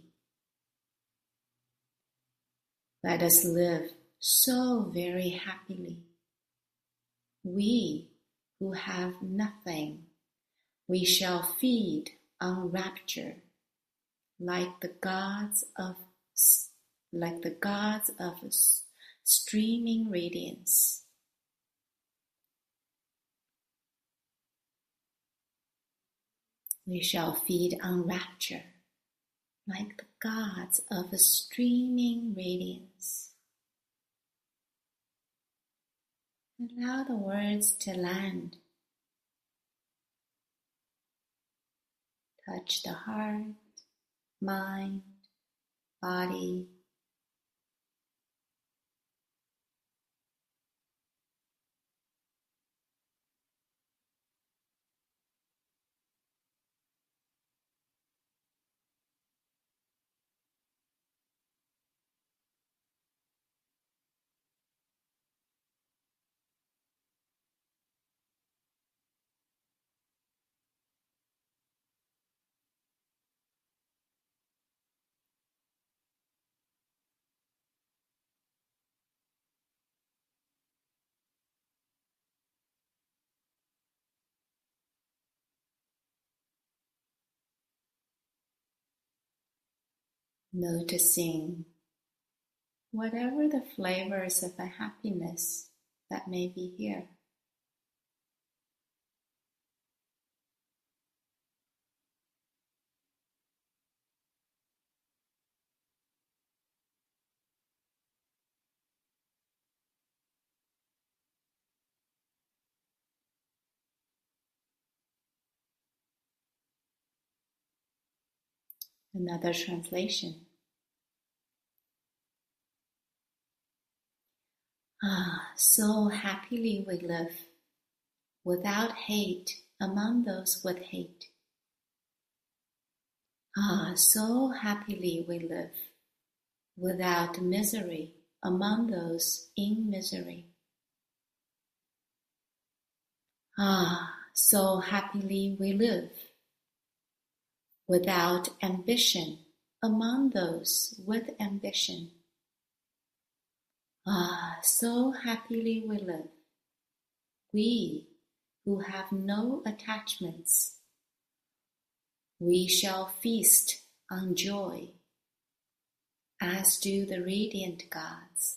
Let us live so very happily. We who have nothing, we shall feed on rapture, like the gods of streaming radiance. We shall feed on rapture, like the gods of a streaming radiance. Allow the words to land. Touch the heart, mind, body. Noticing whatever the flavors of the happiness that may be here. Another translation. So happily we live, without hate among those with hate. So happily we live, without misery among those in misery. So happily we live, without ambition among those with ambition. So happily we live, we who have no attachments. We shall feast on joy, as do the radiant gods.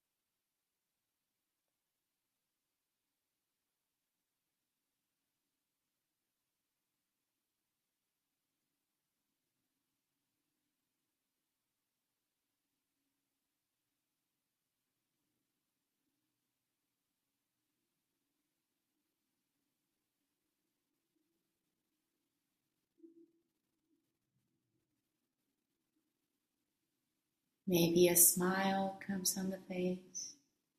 Maybe a smile comes on the face.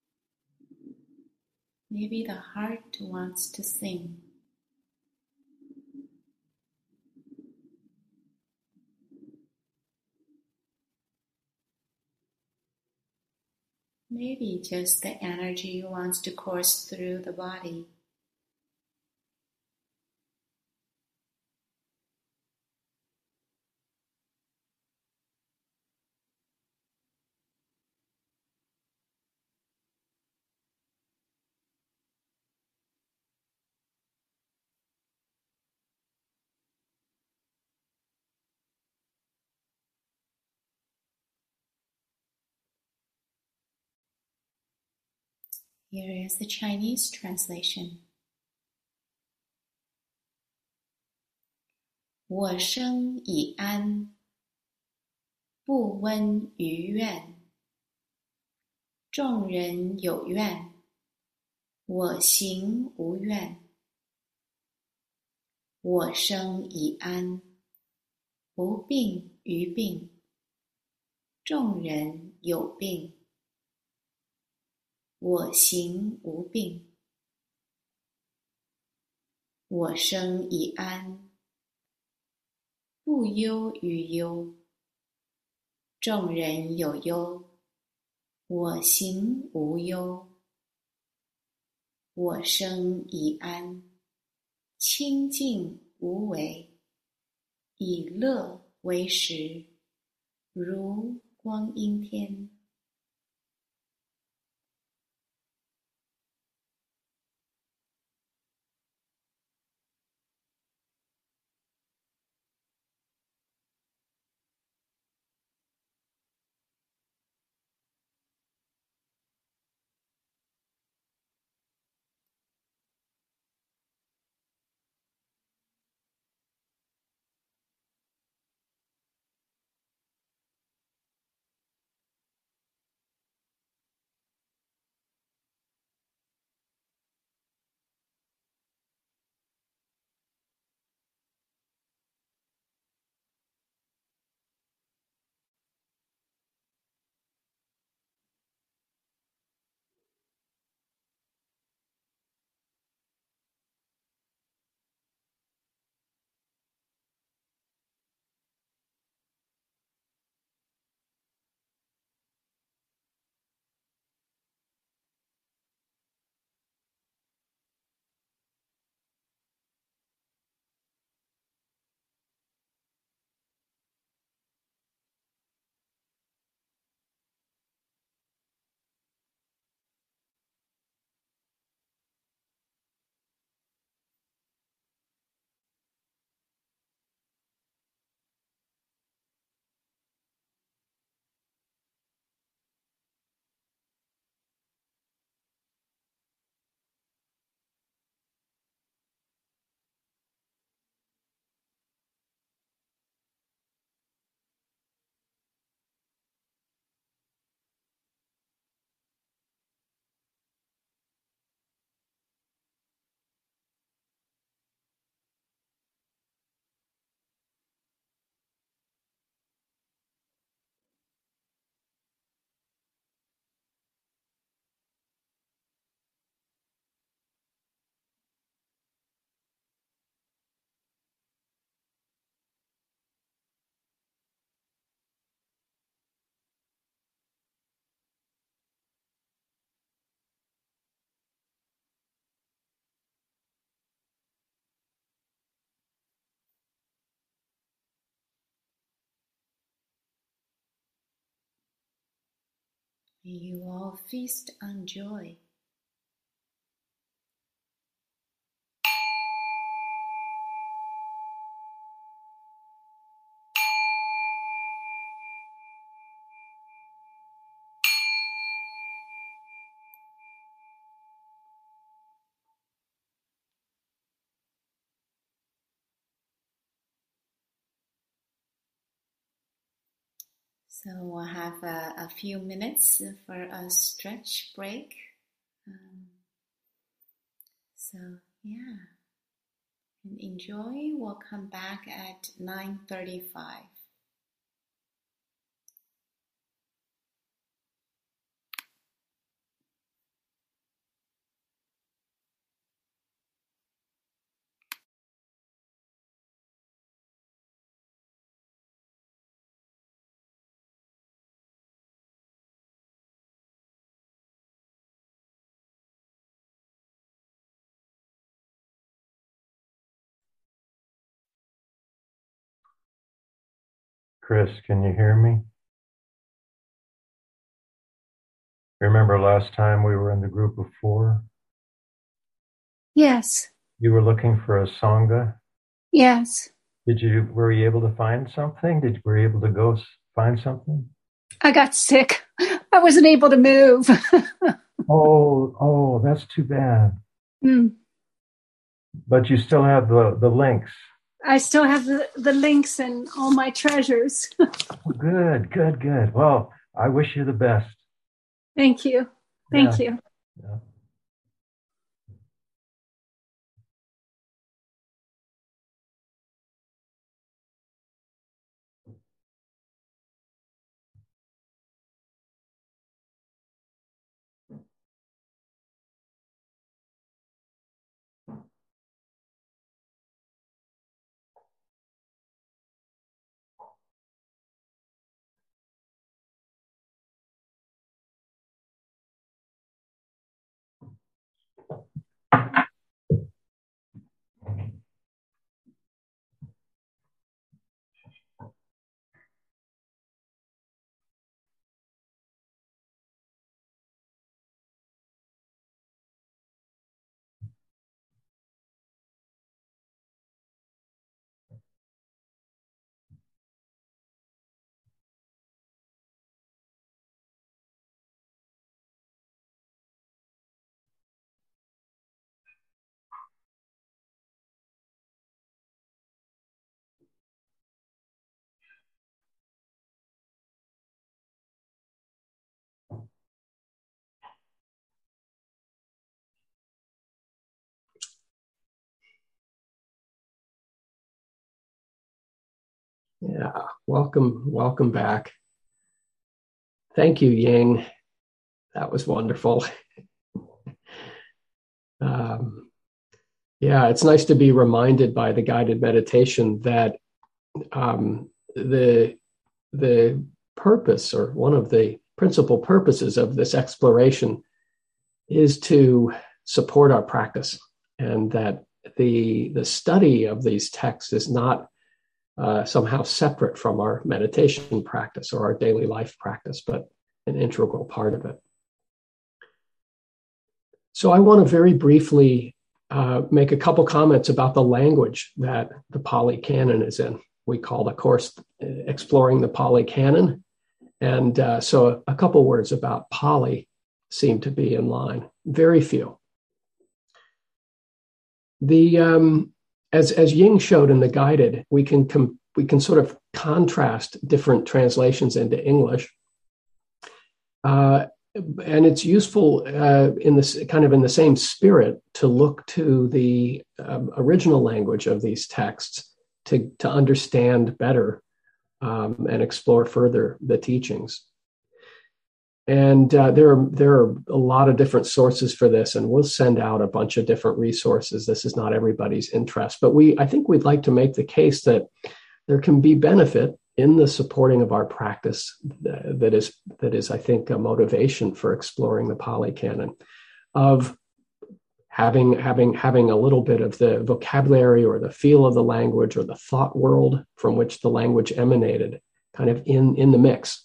Maybe the heart wants to sing. Maybe just the energy wants to course through the body. Here is the Chinese translation. 我生以安，不温于怨。众人有怨，我行无怨。我生以安，不病于病。众人有病，我行无病。我生以安，不忧于忧。众人有忧，我行无忧。我生以安，清净无为，以乐为食，如光阴天。May you all feast on joy. So we'll have a few minutes for a stretch break. So yeah, and enjoy. We'll come back at 9:35. Chris, can you hear me? Remember last time we were in the group of 4? Yes. You were looking for a Sangha. Yes. Were you able to find something? Were you able to go find something? I got sick. I wasn't able to move. Oh, that's too bad. Mm. But you still have the links. I still have the links and all my treasures. Good. Well, I wish you the best. Thank you. Thank you. Yeah. Yeah, welcome back. Thank you, Ying. That was wonderful. Yeah, it's nice to be reminded by the guided meditation that the purpose, or one of the principal purposes of this exploration, is to support our practice, and that the study of these texts is not somehow separate from our meditation practice or our daily life practice, but an integral part of it. So I want to very briefly make a couple comments about the language that the Pali Canon is in. We call the course Exploring the Pali Canon. And so a couple words about Pali seem to be in line. Very few. As Ying showed in the guided, we can sort of contrast different translations into English. And it's useful in the same spirit to look to the original language of these texts to understand better and explore further the teachings. And there are a lot of different sources for this, and we'll send out a bunch of different resources. This is not everybody's interest, but I think we'd like to make the case that there can be benefit in the supporting of our practice that is, I think, a motivation for exploring the Pali Canon, of having a little bit of the vocabulary or the feel of the language or the thought world from which the language emanated kind of in the mix.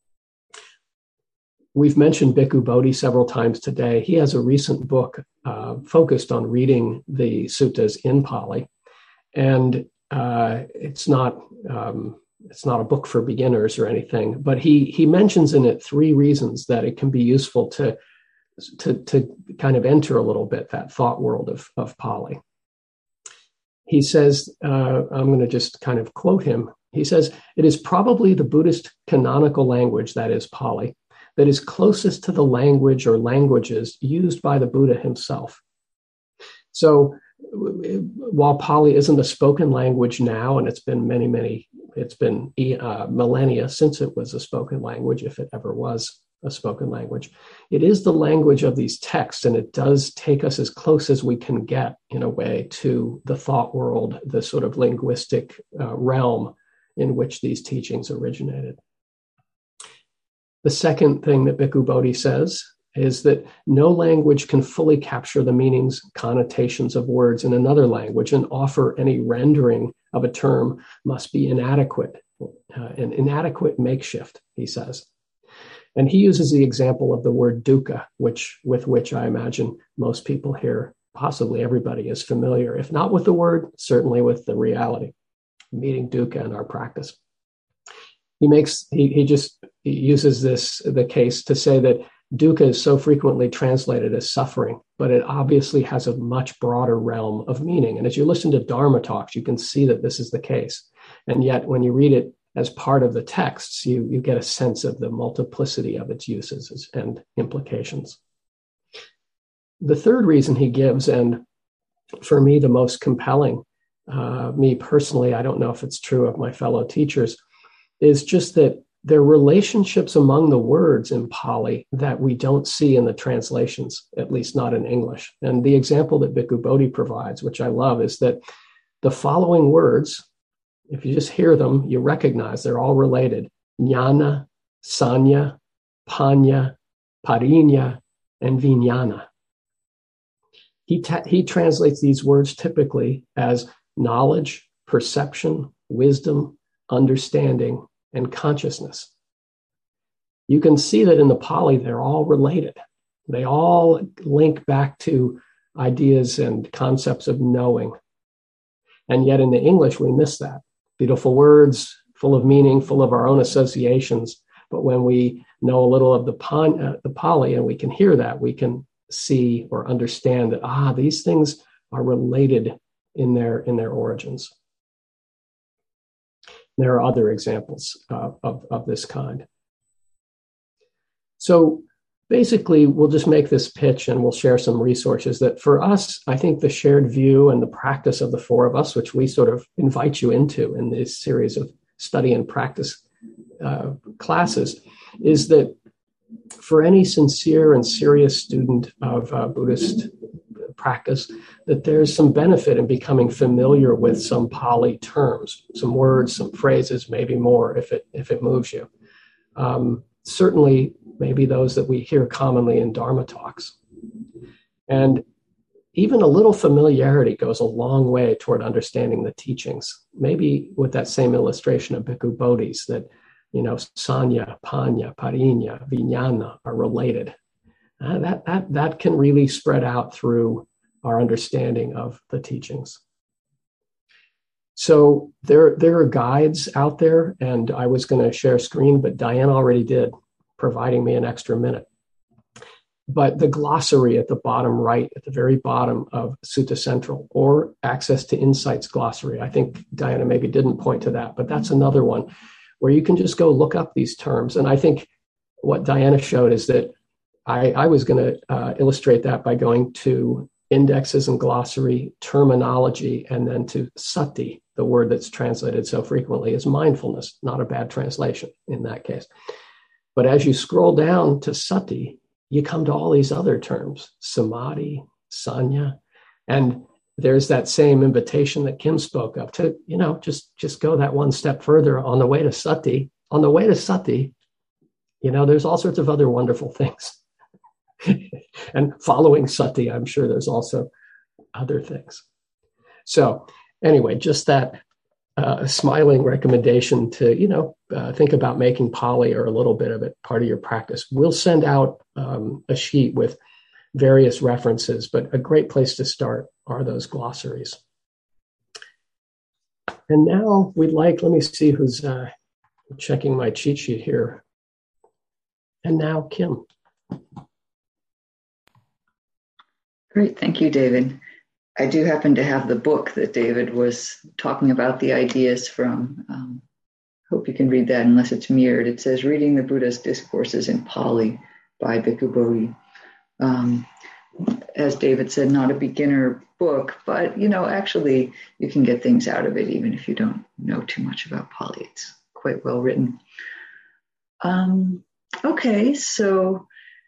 We've mentioned Bhikkhu Bodhi several times today. He has a recent book focused on reading the suttas in Pali, and it's not a book for beginners or anything, but he mentions in it 3 reasons that it can be useful to kind of enter a little bit that thought world of Pali. He says, I'm going to just kind of quote him. He says, "It is probably the Buddhist canonical language, that is Pali, that is closest to the language or languages used by the Buddha himself." So while Pali isn't a spoken language now, and it's been millennia since it was a spoken language, if it ever was a spoken language, it is the language of these texts, and it does take us as close as we can get, in a way, to the thought world, the sort of linguistic realm in which these teachings originated. The second thing that Bhikkhu Bodhi says is that no language can fully capture the meanings, connotations of words in another language, and offer any rendering of a term must be inadequate, an inadequate makeshift, he says. And he uses the example of the word dukkha, with which I imagine most people here, possibly everybody, is familiar, if not with the word, certainly with the reality, meeting dukkha in our practice. He uses the case to say that dukkha is so frequently translated as suffering, but it obviously has a much broader realm of meaning. And as you listen to Dharma talks, you can see that this is the case. And yet, when you read it as part of the texts, you get a sense of the multiplicity of its uses and implications. The third reason he gives, and for me, the most compelling, me personally, I don't know if it's true of my fellow teachers, is just that there are relationships among the words in Pali that we don't see in the translations, at least not in English. And the example that Bhikkhu Bodhi provides, which I love, is that the following words, if you just hear them, you recognize they're all related: jnana, sanya, panya, parinya, and vijnana. He translates these words typically as knowledge, perception, wisdom, understanding, and consciousness. You can see that in the Pali, they're all related. They all link back to ideas and concepts of knowing. And yet in the English, we miss that. Beautiful words, full of meaning, full of our own associations. But when we know a little of the Pali and we can hear that, we can see or understand that, these things are related in their origins. There are other examples of this kind. So basically, we'll just make this pitch and we'll share some resources that for us, I think the shared view and the practice of the four of us, which we sort of invite you into in this series of study and practice classes, is that for any sincere and serious student of Buddhist practice, that there's some benefit in becoming familiar with some Pali terms, some words, some phrases, maybe more if it moves you. Certainly, maybe those that we hear commonly in Dharma talks. And even a little familiarity goes a long way toward understanding the teachings. Maybe with that same illustration of Bhikkhu Bodhi's, that sanya, panya, parinya, vijnana are related. That can really spread out through our understanding of the teachings. So there are guides out there, and I was going to share a screen, but Diane already did, providing me an extra minute. But the glossary at the bottom right, at the very bottom of Sutta Central, or Access to Insights glossary. I think Diana maybe didn't point to that, but that's another one where you can just go look up these terms. And I think what Diana showed is that I was going to illustrate that by going to indexes and glossary, terminology, and then to sati, the word that's translated so frequently as mindfulness. Not a bad translation in that case. But as you scroll down to sati, you come to all these other terms: samadhi, sanya, and there's that same invitation that Kim spoke of to, just go that one step further on the way to sati. On the way to sati, there's all sorts of other wonderful things. And following sati, I'm sure there's also other things. So anyway, just that smiling recommendation to, think about making Pali or a little bit of it part of your practice. We'll send out a sheet with various references, but a great place to start are those glossaries. And now let me see who's checking my cheat sheet here. And now Kim. Great. Thank you, David. I do happen to have the book that David was talking about the ideas from. Hope you can read that unless it's mirrored. It says, Reading the Buddha's Discourses in Pali by Bhikkhu Bodhi. As David said, not a beginner book, but, actually you can get things out of it even if you don't know too much about Pali. It's quite well written. Okay, so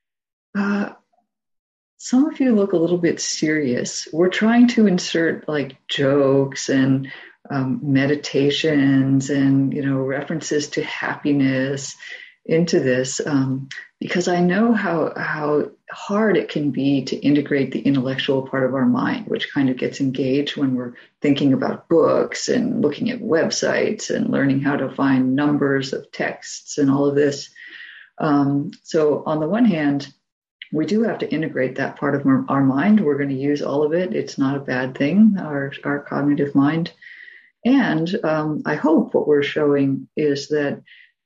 some of you look a little bit serious. We're trying to insert jokes and meditations and, references to happiness into this because I know how hard it can be to integrate the intellectual part of our mind, which kind of gets engaged when we're thinking about books and looking at websites and learning how to find numbers of texts and all of this. So on the one hand, we do have to integrate that part of our mind. We're going to use all of it. It's not a bad thing, our cognitive mind. And I hope what we're showing is that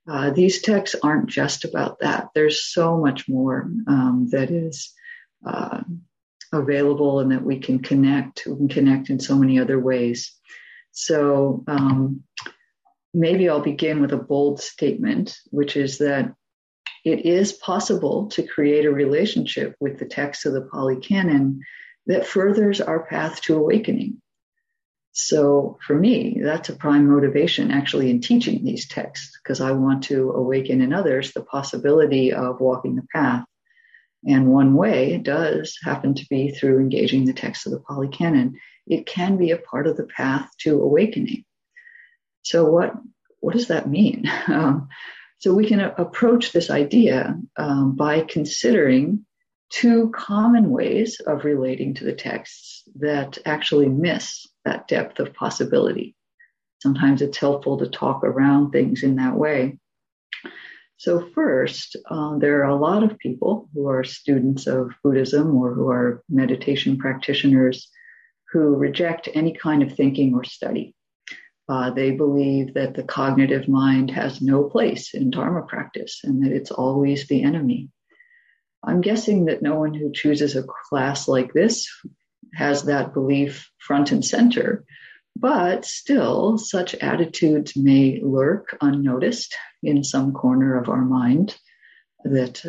these texts aren't just about that. There's so much more that is available and that we can connect. We can connect in so many other ways. So maybe I'll begin with a bold statement, which is that it is possible to create a relationship with the text of the Pali Canon that furthers our path to awakening. So for me, that's a prime motivation actually in teaching these texts, because I want to awaken in others the possibility of walking the path. And one way it does happen to be through engaging the text of the Pali Canon. It can be a part of the path to awakening. So what does that mean? So we can approach this idea by considering two common ways of relating to the texts that actually miss that depth of possibility. Sometimes it's helpful to talk around things in that way. So first, there are a lot of people who are students of Buddhism or who are meditation practitioners who reject any kind of thinking or study. They believe that the cognitive mind has no place in Dharma practice and that it's always the enemy. I'm guessing that no one who chooses a class like this has that belief front and center, but still such attitudes may lurk unnoticed in some corner of our mind that,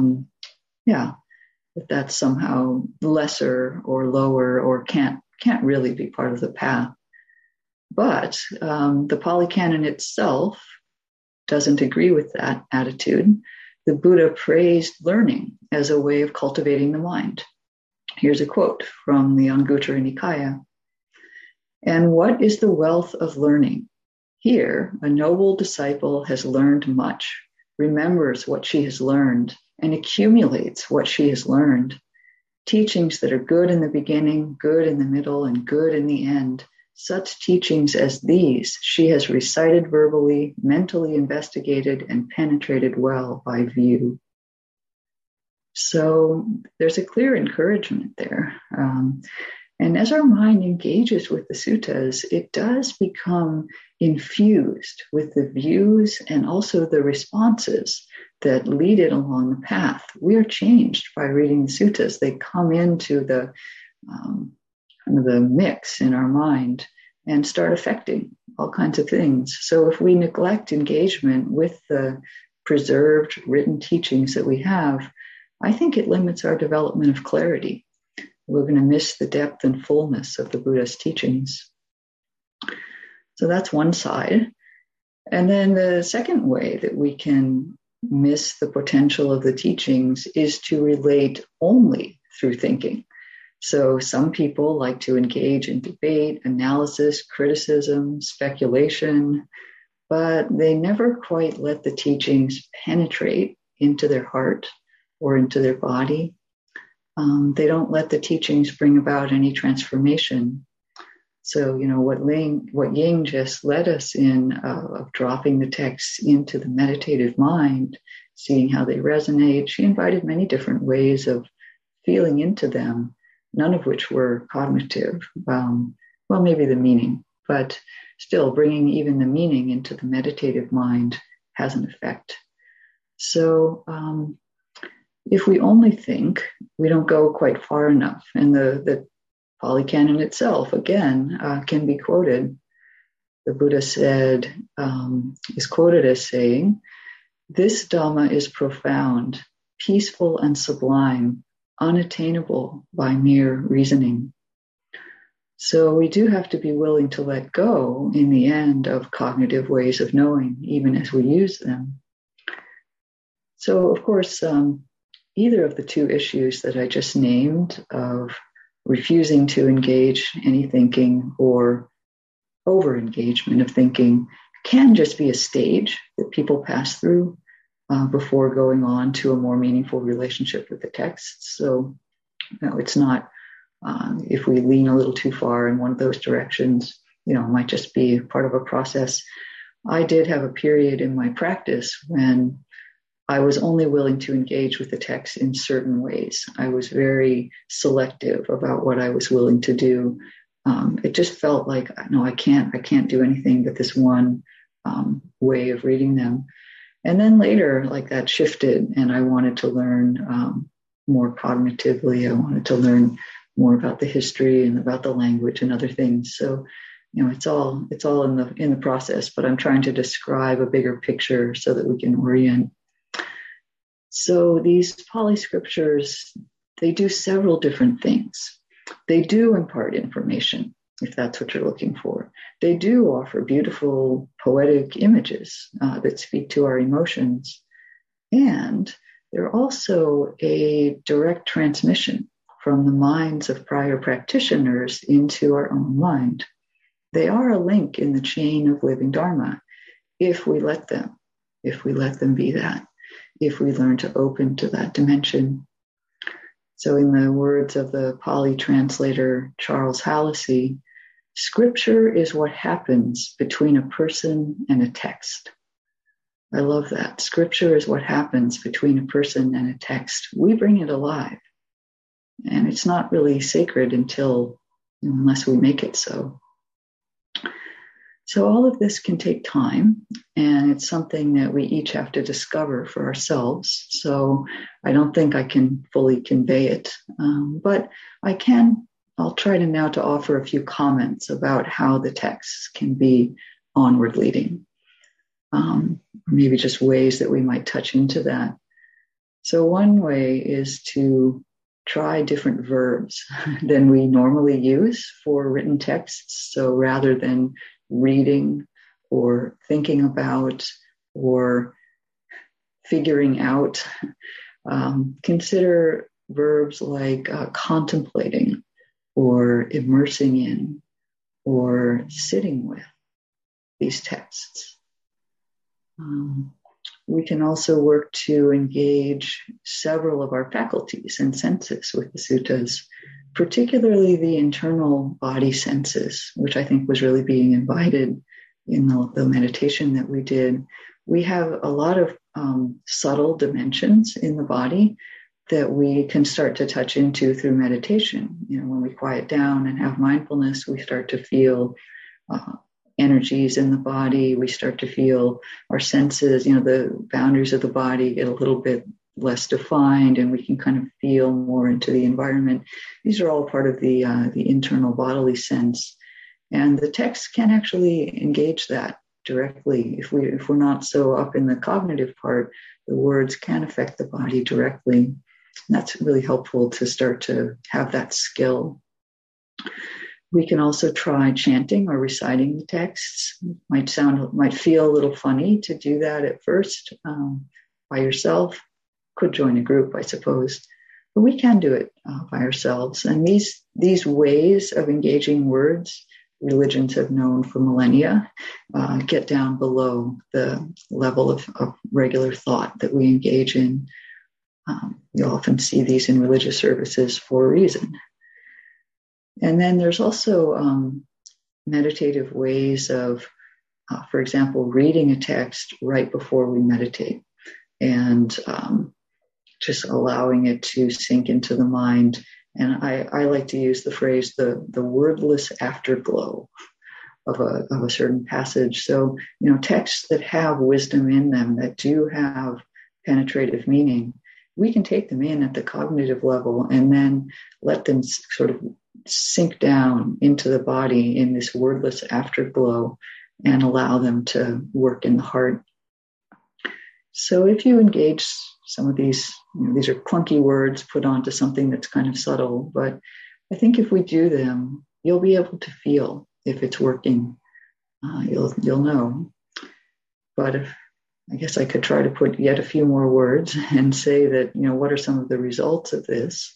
that's somehow lesser or lower or can't really be part of the path. But the Pali Canon itself doesn't agree with that attitude. The Buddha praised learning as a way of cultivating the mind. Here's a quote from the Anguttara Nikaya. "And what is the wealth of learning? Here, a noble disciple has learned much, remembers what she has learned, and accumulates what she has learned. Teachings that are good in the beginning, good in the middle, and good in the end. Such teachings as these she has recited verbally, mentally investigated, and penetrated well by view." So there's a clear encouragement there. And as our mind engages with the suttas, it does become infused with the views and also the responses that lead it along the path. We are changed by reading the suttas. They come into the mix in our mind and start affecting all kinds of things. So if we neglect engagement with the preserved written teachings that we have, I think it limits our development of clarity. We're going to miss the depth and fullness of the Buddha's teachings. So that's one side. And then the second way that we can miss the potential of the teachings is to relate only through thinking. So some people like to engage in debate, analysis, criticism, speculation, but they never quite let the teachings penetrate into their heart or into their body. They don't let the teachings bring about any transformation. So, what Ying just led us in of dropping the texts into the meditative mind, seeing how they resonate. She invited many different ways of feeling into them, none of which were cognitive. Maybe the meaning, but still bringing even the meaning into the meditative mind has an effect. So if we only think, we don't go quite far enough. And the Pali Canon itself, again, can be quoted. The Buddha is quoted as saying, "This Dhamma is profound, peaceful and sublime, unattainable by mere reasoning." So we do have to be willing to let go in the end of cognitive ways of knowing, even as we use them. So, of course, either of the two issues that I just named of refusing to engage any thinking or over-engagement of thinking can just be a stage that people pass through before going on to a more meaningful relationship with the texts. So, it's not, if we lean a little too far in one of those directions, it might just be part of a process. I did have a period in my practice when I was only willing to engage with the text in certain ways. I was very selective about what I was willing to do. It just felt like, no, I can't do anything but this one way of reading them. And then later, like that shifted, and I wanted to learn more cognitively. I wanted to learn more about the history and about the language and other things. So, it's all in the process, but I'm trying to describe a bigger picture so that we can orient. So these Pali scriptures, they do several different things. They do impart information, if that's what you're looking for. They do offer beautiful poetic images that speak to our emotions. And they're also a direct transmission from the minds of prior practitioners into our own mind. They are a link in the chain of living Dharma if we let them be that, if we learn to open to that dimension. So in the words of the Pali translator Charles Hallisey, scripture is what happens between a person and a text. I love that. Scripture is what happens between a person and a text. We bring it alive. And it's not really sacred unless we make it so. So all of this can take time, and it's something that we each have to discover for ourselves. So I don't think I can fully convey it, but I'll try now to offer a few comments about how the texts can be onward leading. Maybe just ways that we might touch into that. So one way is to try different verbs than we normally use for written texts. So rather than reading or thinking about or figuring out, consider verbs like contemplating or immersing in or sitting with these texts. We can also work to engage several of our faculties and senses with the suttas, particularly the internal body senses, which I think was really being invited in the meditation that we did. We have a lot of subtle dimensions in the body that we can start to touch into through meditation. When we quiet down and have mindfulness, we start to feel energies in the body. We start to feel our senses, the boundaries of the body get a little bit less defined, and we can kind of feel more into the environment. These are all part of the internal bodily sense. And the text can actually engage that directly. If we're not so up in the cognitive part, the words can affect the body directly. And that's really helpful to start to have that skill. We can also try chanting or reciting the texts. Might feel a little funny to do that at first by yourself. Could join a group, I suppose, but we can do it by ourselves. And these ways of engaging words, religions have known for millennia, get down below the level of regular thought that we engage in. You often see these in religious services for a reason. And then there's also meditative ways of, for example, reading a text right before we meditate and just allowing it to sink into the mind. And I like to use the phrase, the wordless afterglow of a certain passage. So, texts that have wisdom in them, that do have penetrative meaning, we can take them in at the cognitive level and then let them sort of sink down into the body in this wordless afterglow and allow them to work in the heart. So if you engage some of these are clunky words put onto something that's kind of subtle, but I think if we do them, you'll be able to feel if it's working. You'll know. But I guess I could try to put yet a few more words and say that, what are some of the results of this?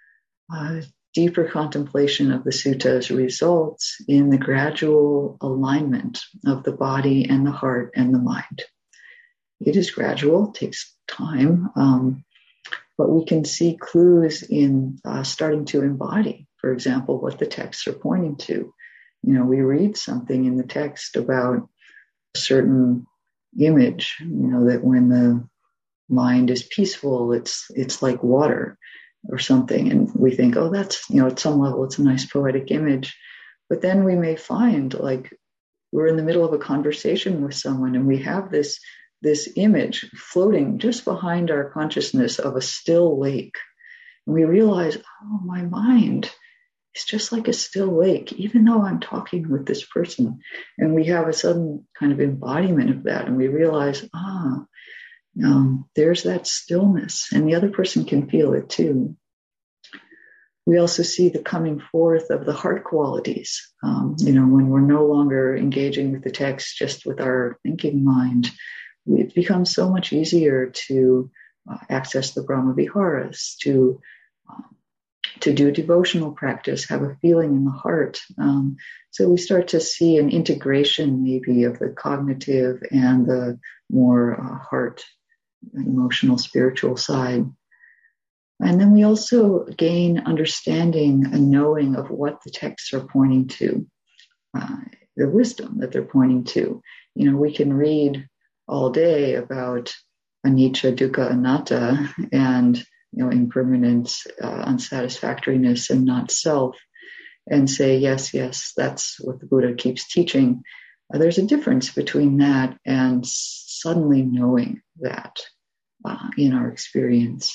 Deeper contemplation of the suttas results in the gradual alignment of the body and the heart and the mind. It is gradual, takes time, but we can see clues in starting to embody, for example, what the texts are pointing to. We read something in the text about a certain image, that when the mind is peaceful, it's like water or something. And we think, oh, that's, at some level, it's a nice poetic image. But then we may find like we're in the middle of a conversation with someone and we have this this image floating just behind our consciousness of a still lake. And we realize, oh, my mind is just like a still lake, even though I'm talking with this person. And we have a sudden kind of embodiment of that. And we realize, there's that stillness, and the other person can feel it too. We also see the coming forth of the heart qualities. When we're no longer engaging with the text just with our thinking mind, it becomes so much easier to access the Brahma Viharas, to do devotional practice, have a feeling in the heart. So we start to see an integration maybe of the cognitive and the more heart, emotional, spiritual side. And then we also gain understanding and knowing of what the texts are pointing to, the wisdom that they're pointing to. We can read all day about anicca, dukkha, anatta, and impermanence, unsatisfactoriness, and not self, and say, yes, that's what the Buddha keeps teaching. There's a difference between that and suddenly knowing that in our experience.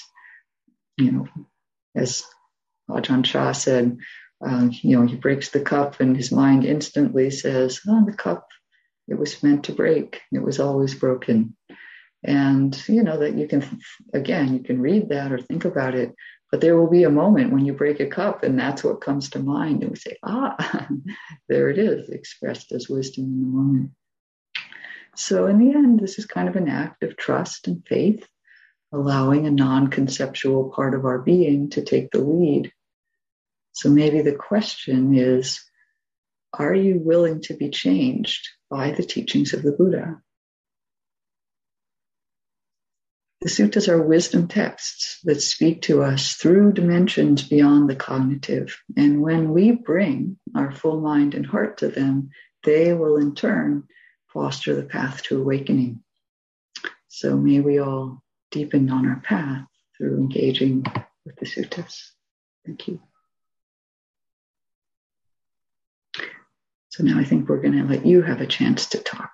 As Ajahn Chah said, he breaks the cup and his mind instantly says, the cup, it was meant to break. It was always broken. And, that you can read that or think about it, but there will be a moment when you break a cup and that's what comes to mind. And we say, there it is, expressed as wisdom in the moment. So in the end, this is kind of an act of trust and faith, allowing a non-conceptual part of our being to take the lead. So maybe the question is, are you willing to be changed by the teachings of the Buddha? The suttas are wisdom texts that speak to us through dimensions beyond the cognitive. And when we bring our full mind and heart to them, they will in turn foster the path to awakening. So may we all deepen on our path through engaging with the suttas. Thank you. So now I think we're going to let you have a chance to talk.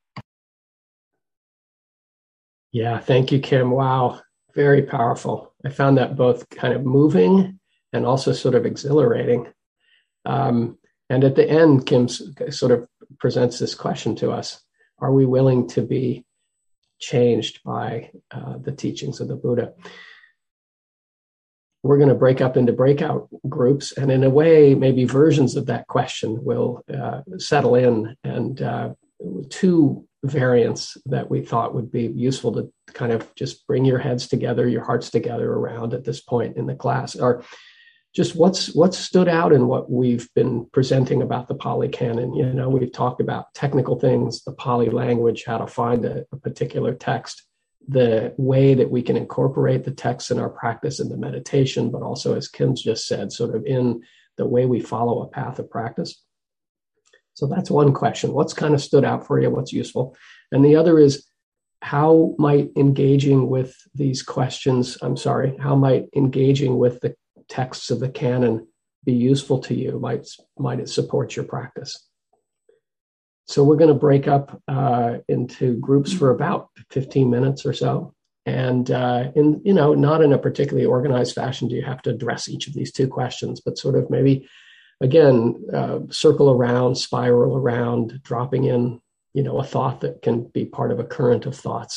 Yeah, thank you, Kim. Wow, very powerful. I found that both kind of moving and also sort of exhilarating. And at the end, Kim sort of presents this question to us. Are we willing to be changed by the teachings of the Buddha? We're going to break up into breakout groups, and in a way, maybe versions of that question will settle in, and two variants that we thought would be useful to kind of just bring your heads together, your hearts together around at this point in the class are just what's stood out in what we've been presenting about the Pali Canon. We've talked about technical things, the Pali language, how to find a particular text, the way that we can incorporate the text in our practice in the meditation, but also, as Kim's just said, sort of in the way we follow a path of practice. So that's one question. What's kind of stood out for you? What's useful? And the other is, how might engaging with these questions, how might engaging with the texts of the canon be useful to you? Might it support your practice? So we're going to break up into groups for about 15 minutes or so. And not in a particularly organized fashion do you have to address each of these two questions, but sort of maybe, again, circle around, spiral around, dropping in, a thought that can be part of a current of thoughts.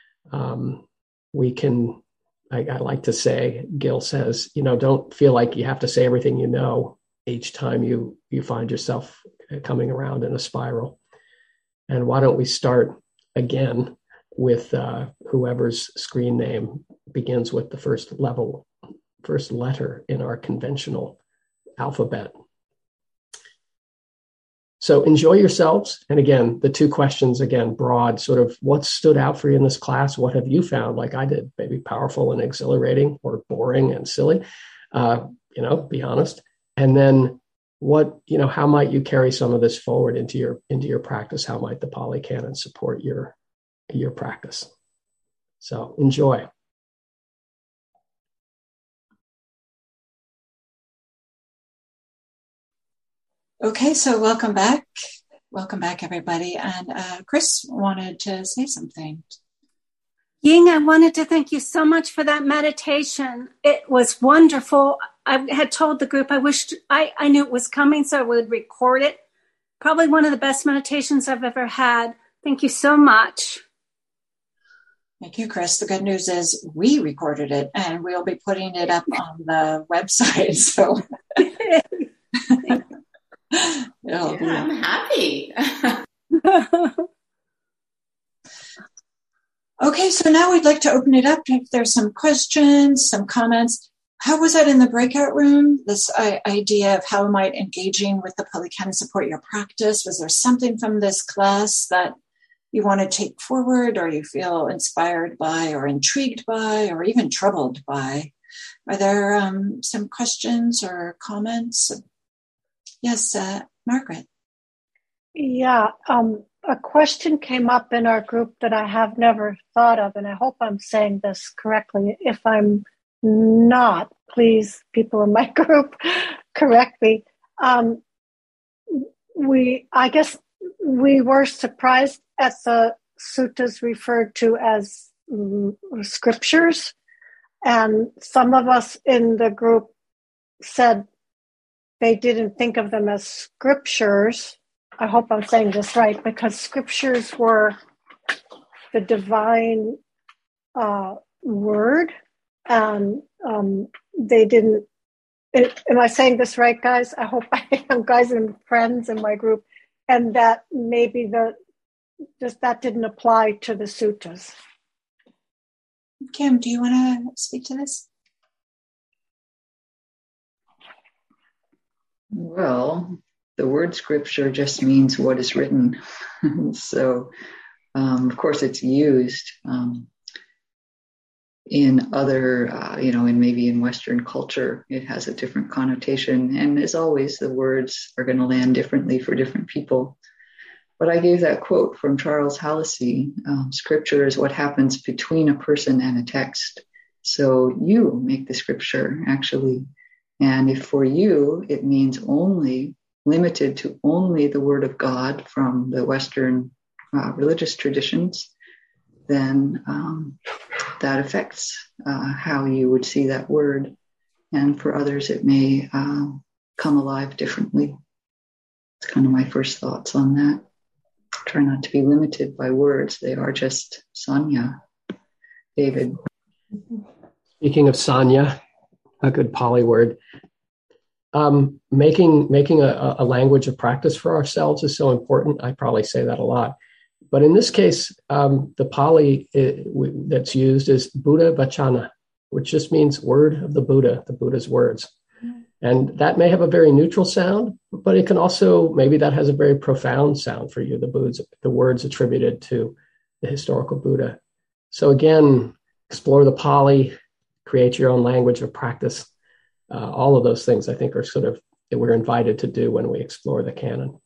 I like to say, Gil says, don't feel like you have to say everything you know each time you find yourself coming around in a spiral. And why don't we start again with whoever's screen name begins with the first letter in our conventional alphabet. So enjoy yourselves. And again, the two questions, broad, sort of what stood out for you in this class? What have you found, like I did, maybe powerful and exhilarating, or boring and silly? Be honest. And then how might you carry some of this forward into your practice? How might the Pali Canon support your practice? So enjoy. Okay, so welcome back. welcome back, everybody. And Chris wanted to say something. Ying, I wanted to thank you so much for that meditation. It was wonderful. I had told the group I wished I knew it was coming, so I would record it. Probably one of the best meditations I've ever had. Thank you so much. Thank you, Chris. The good news is we recorded it and we'll be putting it up on the website. So I'm happy. Okay, so now we'd like to open it up if there's some questions, some comments. How was that in the breakout room? This idea of how might engaging with the Pali Canon support your practice? Was there something from this class that you want to take forward, or you feel inspired by, or intrigued by, or even troubled by? Are there some questions or comments? Yes, Margaret. Yeah, a question came up in our group that I have never thought of, and I hope I'm saying this correctly. If I'm not, please, people in my group, correct me. I guess we were surprised at the suttas referred to as scriptures, and some of us in the group said they didn't think of them as scriptures. I hope I'm saying this right, because scriptures were the divine word, and they didn't. Am I saying this right, guys? I hope I am, guys and friends in my group, and that maybe that didn't apply to the suttas. Kim, do you want to speak to this? Well, the word scripture just means what is written. So, of course, it's used in other, and maybe in Western culture, it has a different connotation. And as always, the words are going to land differently for different people. But I gave that quote from Charles Hallisey, scripture is what happens between a person and a text. So you make the scripture, actually. And if for you, it means only limited to only the word of God from the Western religious traditions, then that affects how you would see that word. And for others, it may come alive differently. It's kind of my first thoughts on that. Try not to be limited by words. They are just sanya. David. Speaking of sanya, a good Pali word, making a language of practice for ourselves is so important. I probably say that a lot. But in this case, the Pali that's used is Buddha Vachana, which just means word of the Buddha's words. And that may have a very neutral sound, but it can also, maybe that has a very profound sound for you, the words attributed to the historical Buddha. So again, explore the Pali, create your own language of practice. All of those things, I think, are sort of that we're invited to do when we explore the canon.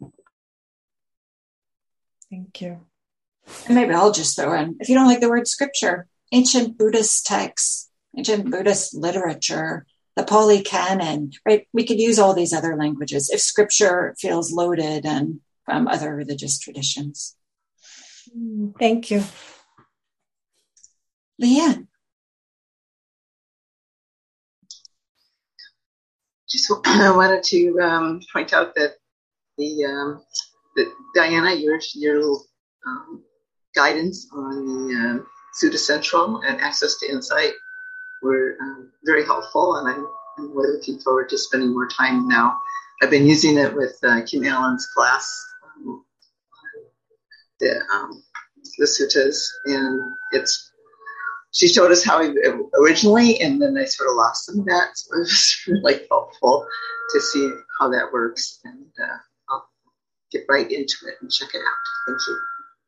Thank you. And maybe I'll just throw in, if you don't like the word scripture, ancient Buddhist texts, ancient Buddhist literature, the Pali Canon, right? We could use all these other languages if scripture feels loaded and from other religious traditions. Thank you. Leanne. Just wanted to point out that that Diana, your little guidance on the Sutta Central and Access to Insight were very helpful, and I'm really looking forward to spending more time now. I've been using it with Kim Allen's class, the suttas, and she showed us how originally, and then I sort of lost some of that, so it was really helpful to see how that works, and I'll get right into it and check it out. Thank you.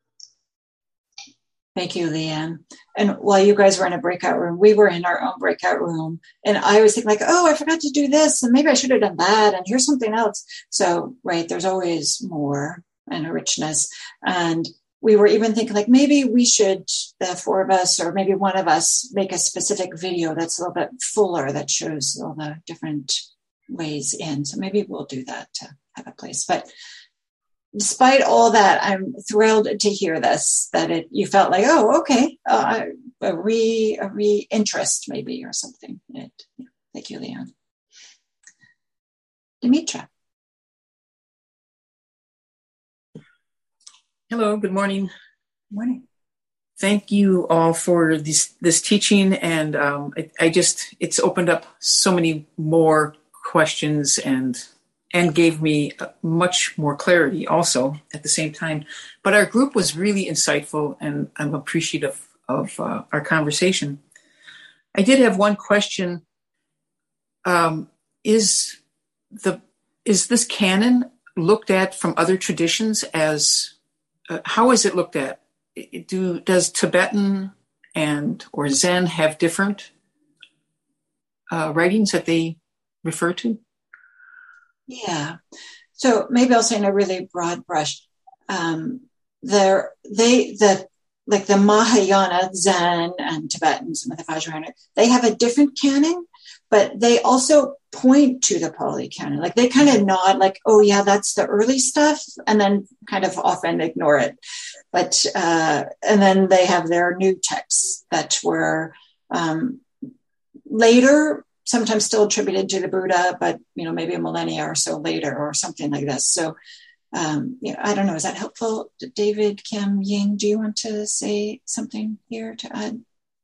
Thank you, Leanne. And while you guys were in a breakout room, we were in our own breakout room. And I was thinking I forgot to do this, and maybe I should have done that, and here's something else. So, right, there's always more and a richness. And we were even thinking maybe we should, the four of us, or maybe one of us, make a specific video that's a little bit fuller that shows all the different ways in. So maybe we'll do that to have a place. But despite all that, I'm thrilled to hear this, that you felt like, oh, okay, a re-interest maybe or something. Thank you, Leon. Dimitra. Hello, good morning. Good morning. Thank you all for this teaching, and it's opened up so many more questions and gave me much more clarity also at the same time. But our group was really insightful, and I'm appreciative of our conversation. I did have one question. Is this canon looked at from other traditions as, how is it looked at? Does Tibetan or Zen have different writings that they refer to? Yeah. So maybe I'll say in a really broad brush, like the Mahayana, Zen, and Tibetan, some of the Vajrayana, they have a different canon, but they also point to the Pali canon. Like they kind of nod like, oh yeah, that's the early stuff, and then kind of often ignore it. But, and then they have their new texts that were later, sometimes still attributed to the Buddha, but, maybe a millennia or so later or something like this. So, I don't know. Is that helpful? David, Kim, Ying, do you want to say something here to add?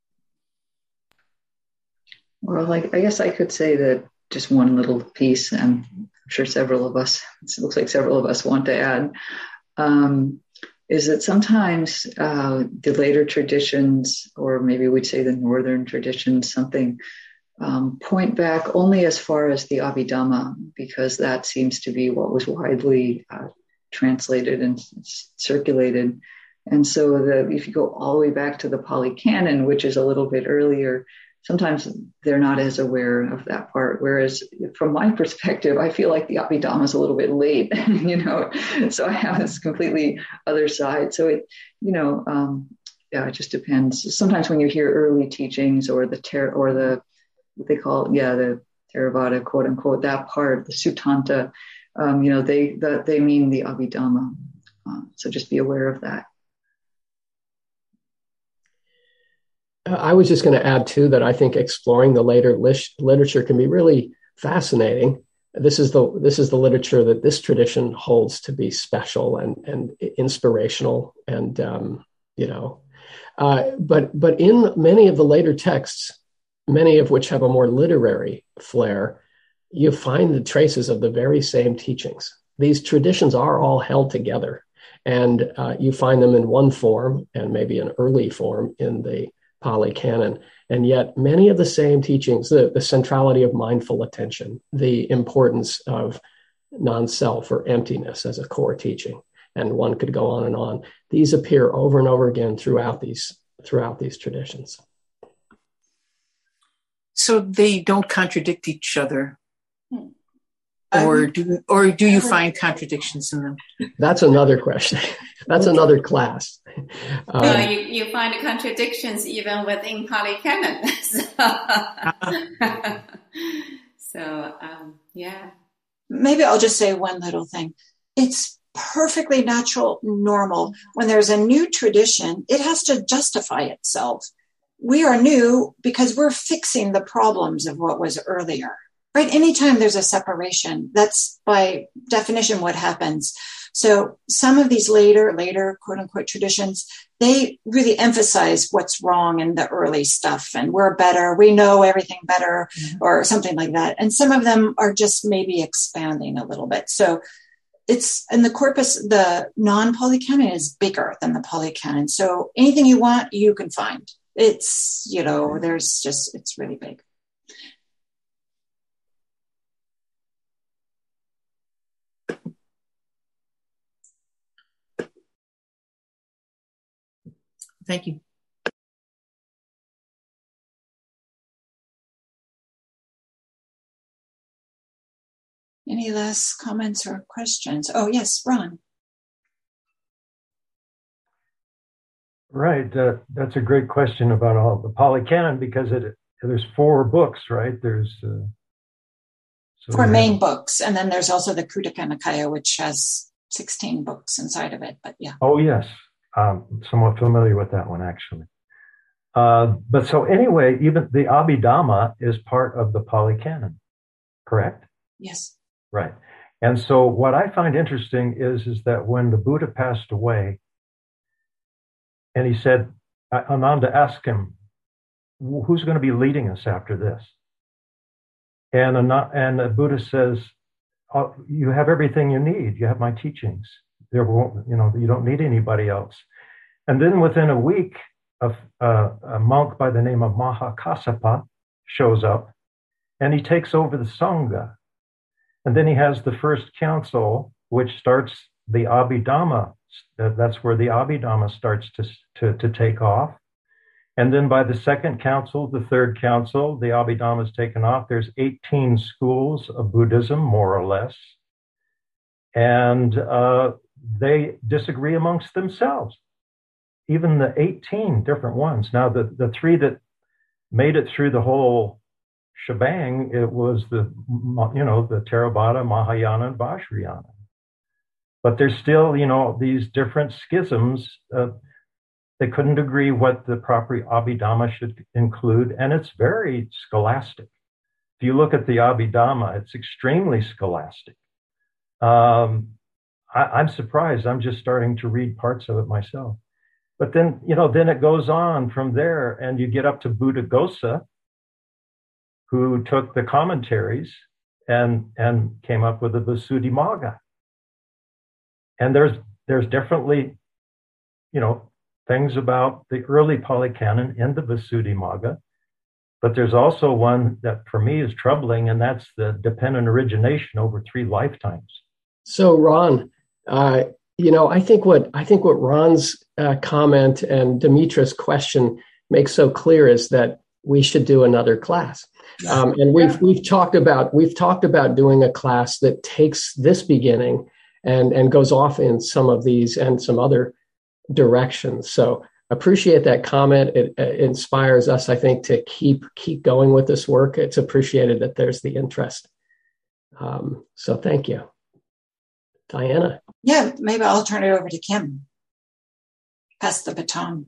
Well, I guess I could say that just one little piece, and I'm sure it looks like several of us want to add, is that sometimes the later traditions, or maybe we'd say the northern traditions, point back only as far as the Abhidhamma, because that seems to be what was widely translated and circulated. And so if you go all the way back to the Pali Canon, which is a little bit earlier, sometimes they're not as aware of that part. Whereas from my perspective, I feel like the Abhidhamma is a little bit late, so I have this completely other side. So it just depends. Sometimes when you hear early teachings or what they call, the Theravada, quote unquote, that part, the Suttanta, they mean the Abhidhamma. So just be aware of that. I was just going to add too that I think exploring the later literature can be really fascinating. This is the literature that this tradition holds to be special and inspirational, and but in many of the later texts, many of which have a more literary flair, you find the traces of the very same teachings. These traditions are all held together, and you find them in one form and maybe an early form in the Pali Canon. And yet many of the same teachings, the centrality of mindful attention, the importance of non-self or emptiness as a core teaching, and one could go on and on. These appear over and over again throughout these traditions. So they don't contradict each other, or do you find contradictions in them? That's another question. That's another class. You find contradictions even within Pali Canon. Yeah. Maybe I'll just say one little thing. It's perfectly natural, normal. When there's a new tradition, it has to justify itself. We are new because we're fixing the problems of what was earlier, right? Anytime there's a separation, that's by definition what happens. So some of these later quote unquote traditions, they really emphasize what's wrong in the early stuff, and we're better, we know everything better, or something like that. And some of them are just maybe expanding a little bit. So it's in the corpus, the non-Pali Canon is bigger than the Pali Canon. So anything you want, you can find. It's, it's really big. Thank you. Any last comments or questions? Oh, yes, Ron. Right. That's a great question about all the Pali Canon, because there's 4 books, right? There's 4 main books. And then there's also the Khuddaka Nikaya, which has 16 books inside of it, but yeah. Oh, yes. Somewhat familiar with that one, actually. But so anyway, even the Abhidhamma is part of the Pali Canon, correct? Yes. Right. And so what I find interesting is that when the Buddha passed away, and he said, Ananda asked him, who's going to be leading us after this? And the Buddha says, oh, you have everything you need. You have my teachings. You don't need anybody else. And then within a week, a monk by the name of Mahakassapa shows up, and he takes over the Sangha. And then he has the first council, which starts the Abhidhamma. That's where the Abhidhamma starts to take off. And then by the second council, the third council, the Abhidhamma is taken off. There's 18 schools of Buddhism, more or less. And they disagree amongst themselves. Even the 18 different ones. Now, the three that made it through the whole shebang, it was the Theravada, Mahayana, and Vajrayana. But there's still, these different schisms. They couldn't agree what the proper Abhidhamma should include, and it's very scholastic. If you look at the Abhidhamma, it's extremely scholastic. I'm surprised. I'm just starting to read parts of it myself. But then, then it goes on from there, and you get up to Buddhaghosa, who took the commentaries and came up with the Visuddhimagga. And there's definitely, things about the early Pali Canon in the Visuddhimagga, but there's also one that for me is troubling, and that's the dependent origination over 3 lifetimes. So, Ron, I think what Ron's comment and Demetra's question makes so clear is that we should do another class. And we've talked about doing a class that takes this beginning and goes off in some of these and some other directions. So appreciate that comment. It inspires us, I think, to keep going with this work. It's appreciated that there's the interest. So thank you. Diana. Yeah, maybe I'll turn it over to Kim. Pass the baton.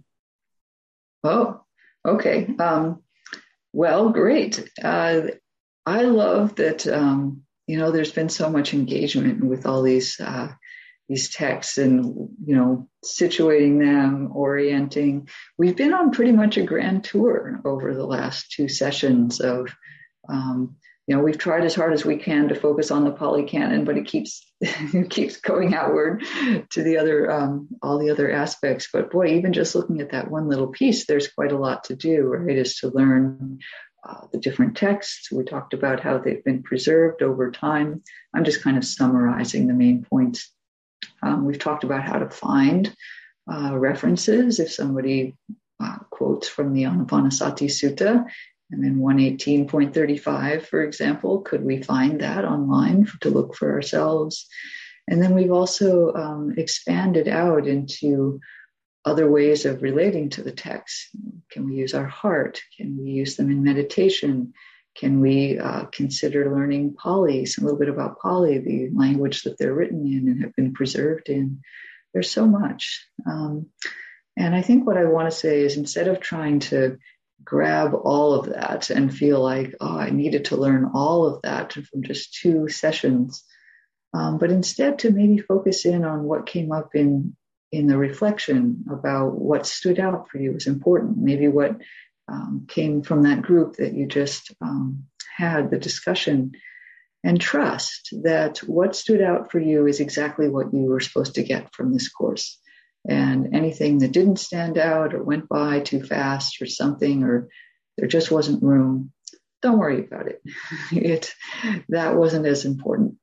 Oh, okay. Well, great. I love that, there's been so much engagement with all these texts and, situating them, orienting. We've been on pretty much a grand tour over the last 2 sessions of, we've tried as hard as we can to focus on the Pali Canon, but it keeps going outward to the other, all the other aspects. But boy, even just looking at that one little piece, there's quite a lot to do, right? Is to learn the different texts. We talked about how they've been preserved over time. I'm just kind of summarizing the main points. We've talked about how to find references. If somebody quotes from the Anapanasati Sutta, and in 118.35, for example, could we find that online to look for ourselves? And then we've also expanded out into other ways of relating to the text. Can we use our heart? Can we use them in meditation? Can we consider learning Pali, a little bit about Pali, the language that they're written in and have been preserved in? There's so much. And I think what I want to say is, instead of trying to grab all of that and feel like, I needed to learn all of that from just 2 sessions, but instead to maybe focus in on what came up in the reflection about what stood out for you as important, maybe what came from that group that you just had the discussion, and trust that what stood out for you is exactly what you were supposed to get from this course. And anything that didn't stand out or went by too fast or something, or there just wasn't room, don't worry about it. That wasn't as important.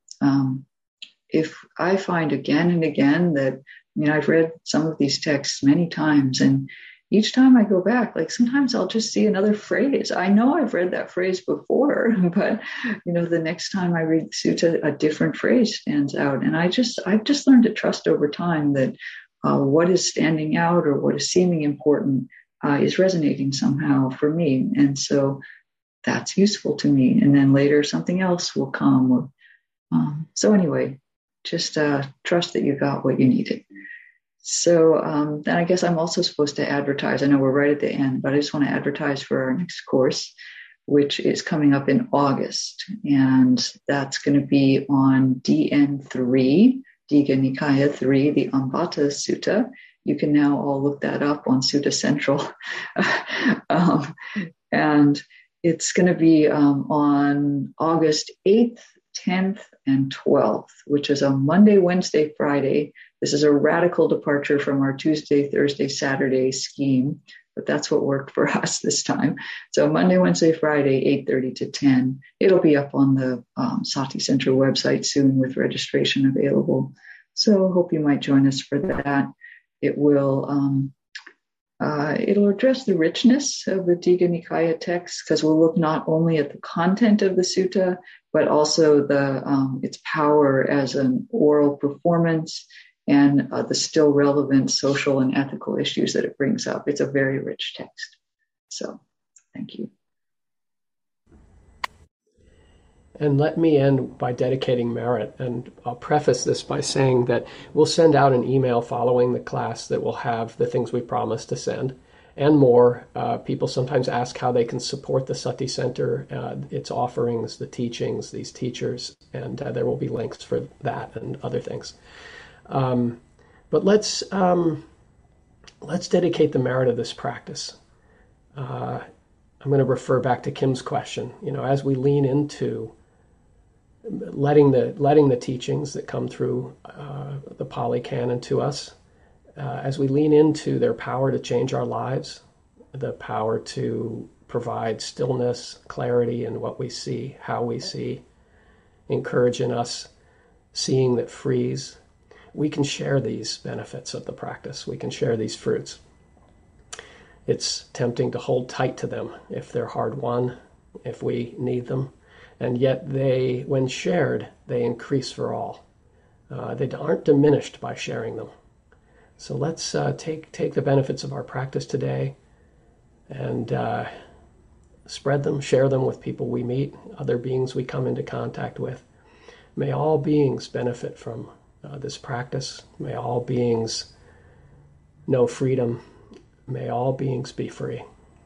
If I find again and again that, I've read some of these texts many times, and each time I go back, like sometimes I'll just see another phrase. I know I've read that phrase before, but the next time I read sutta, a different phrase stands out. And I've just learned to trust over time that what is standing out or what is seeming important is resonating somehow for me. And so that's useful to me. And then later something else will come. So anyway, just trust that you got what you needed. So then I guess I'm also supposed to advertise. I know we're right at the end, but I just want to advertise for our next course, which is coming up in August. And that's going to be on DN3, Digha Nikaya 3, the Ambata Sutta. You can now all look that up on Sutta Central. And it's going to be on August 8th, 10th, and 12th, which is a Monday, Wednesday, Friday. This is a radical departure from our Tuesday, Thursday, Saturday scheme, but that's what worked for us this time. So Monday, Wednesday, Friday, 8:30 to 10. It'll be up on the Sati Center website soon with registration available. So hope you might join us for that. It will it'll address the richness of the Digha Nikaya text, because we'll look not only at the content of the sutta, but also its power as an oral performance and the still relevant social and ethical issues that it brings up. It's a very rich text. So, thank you. And let me end by dedicating merit. And I'll preface this by saying that we'll send out an email following the class that will have the things we promised to send and more. People sometimes ask how they can support the Sati Center, its offerings, the teachings, these teachers, and there will be links for that and other things. But let's dedicate the merit of this practice. I'm going to refer back to Kim's question. As we lean into letting the teachings that come through the Pali Canon to us, as we lean into their power to change our lives, the power to provide stillness, clarity in what we see, how we see, encourage in us seeing that frees, we can share these benefits of the practice. We can share these fruits. It's tempting to hold tight to them if they're hard-won, if we need them. And yet they, when shared, they increase for all. They aren't diminished by sharing them. So let's take the benefits of our practice today and spread them, share them with people we meet, other beings we come into contact with. May all beings benefit from this practice. May all beings know freedom. May all beings be free.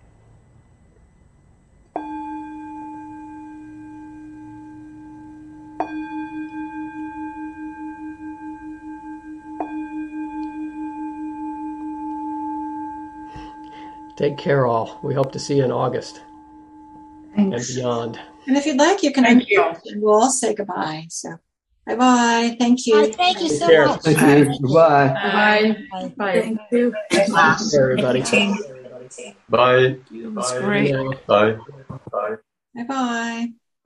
Take care, all. We hope to see you in August. Thanks. And beyond. And if you'd like, you can. Thank you. We'll all say goodbye. So, bye-bye. Thank you. Thank you so care. much. Thank you. Goodbye. Bye. Bye. Thank you. Take care, everybody. Bye. It was great. Bye. Bye-bye.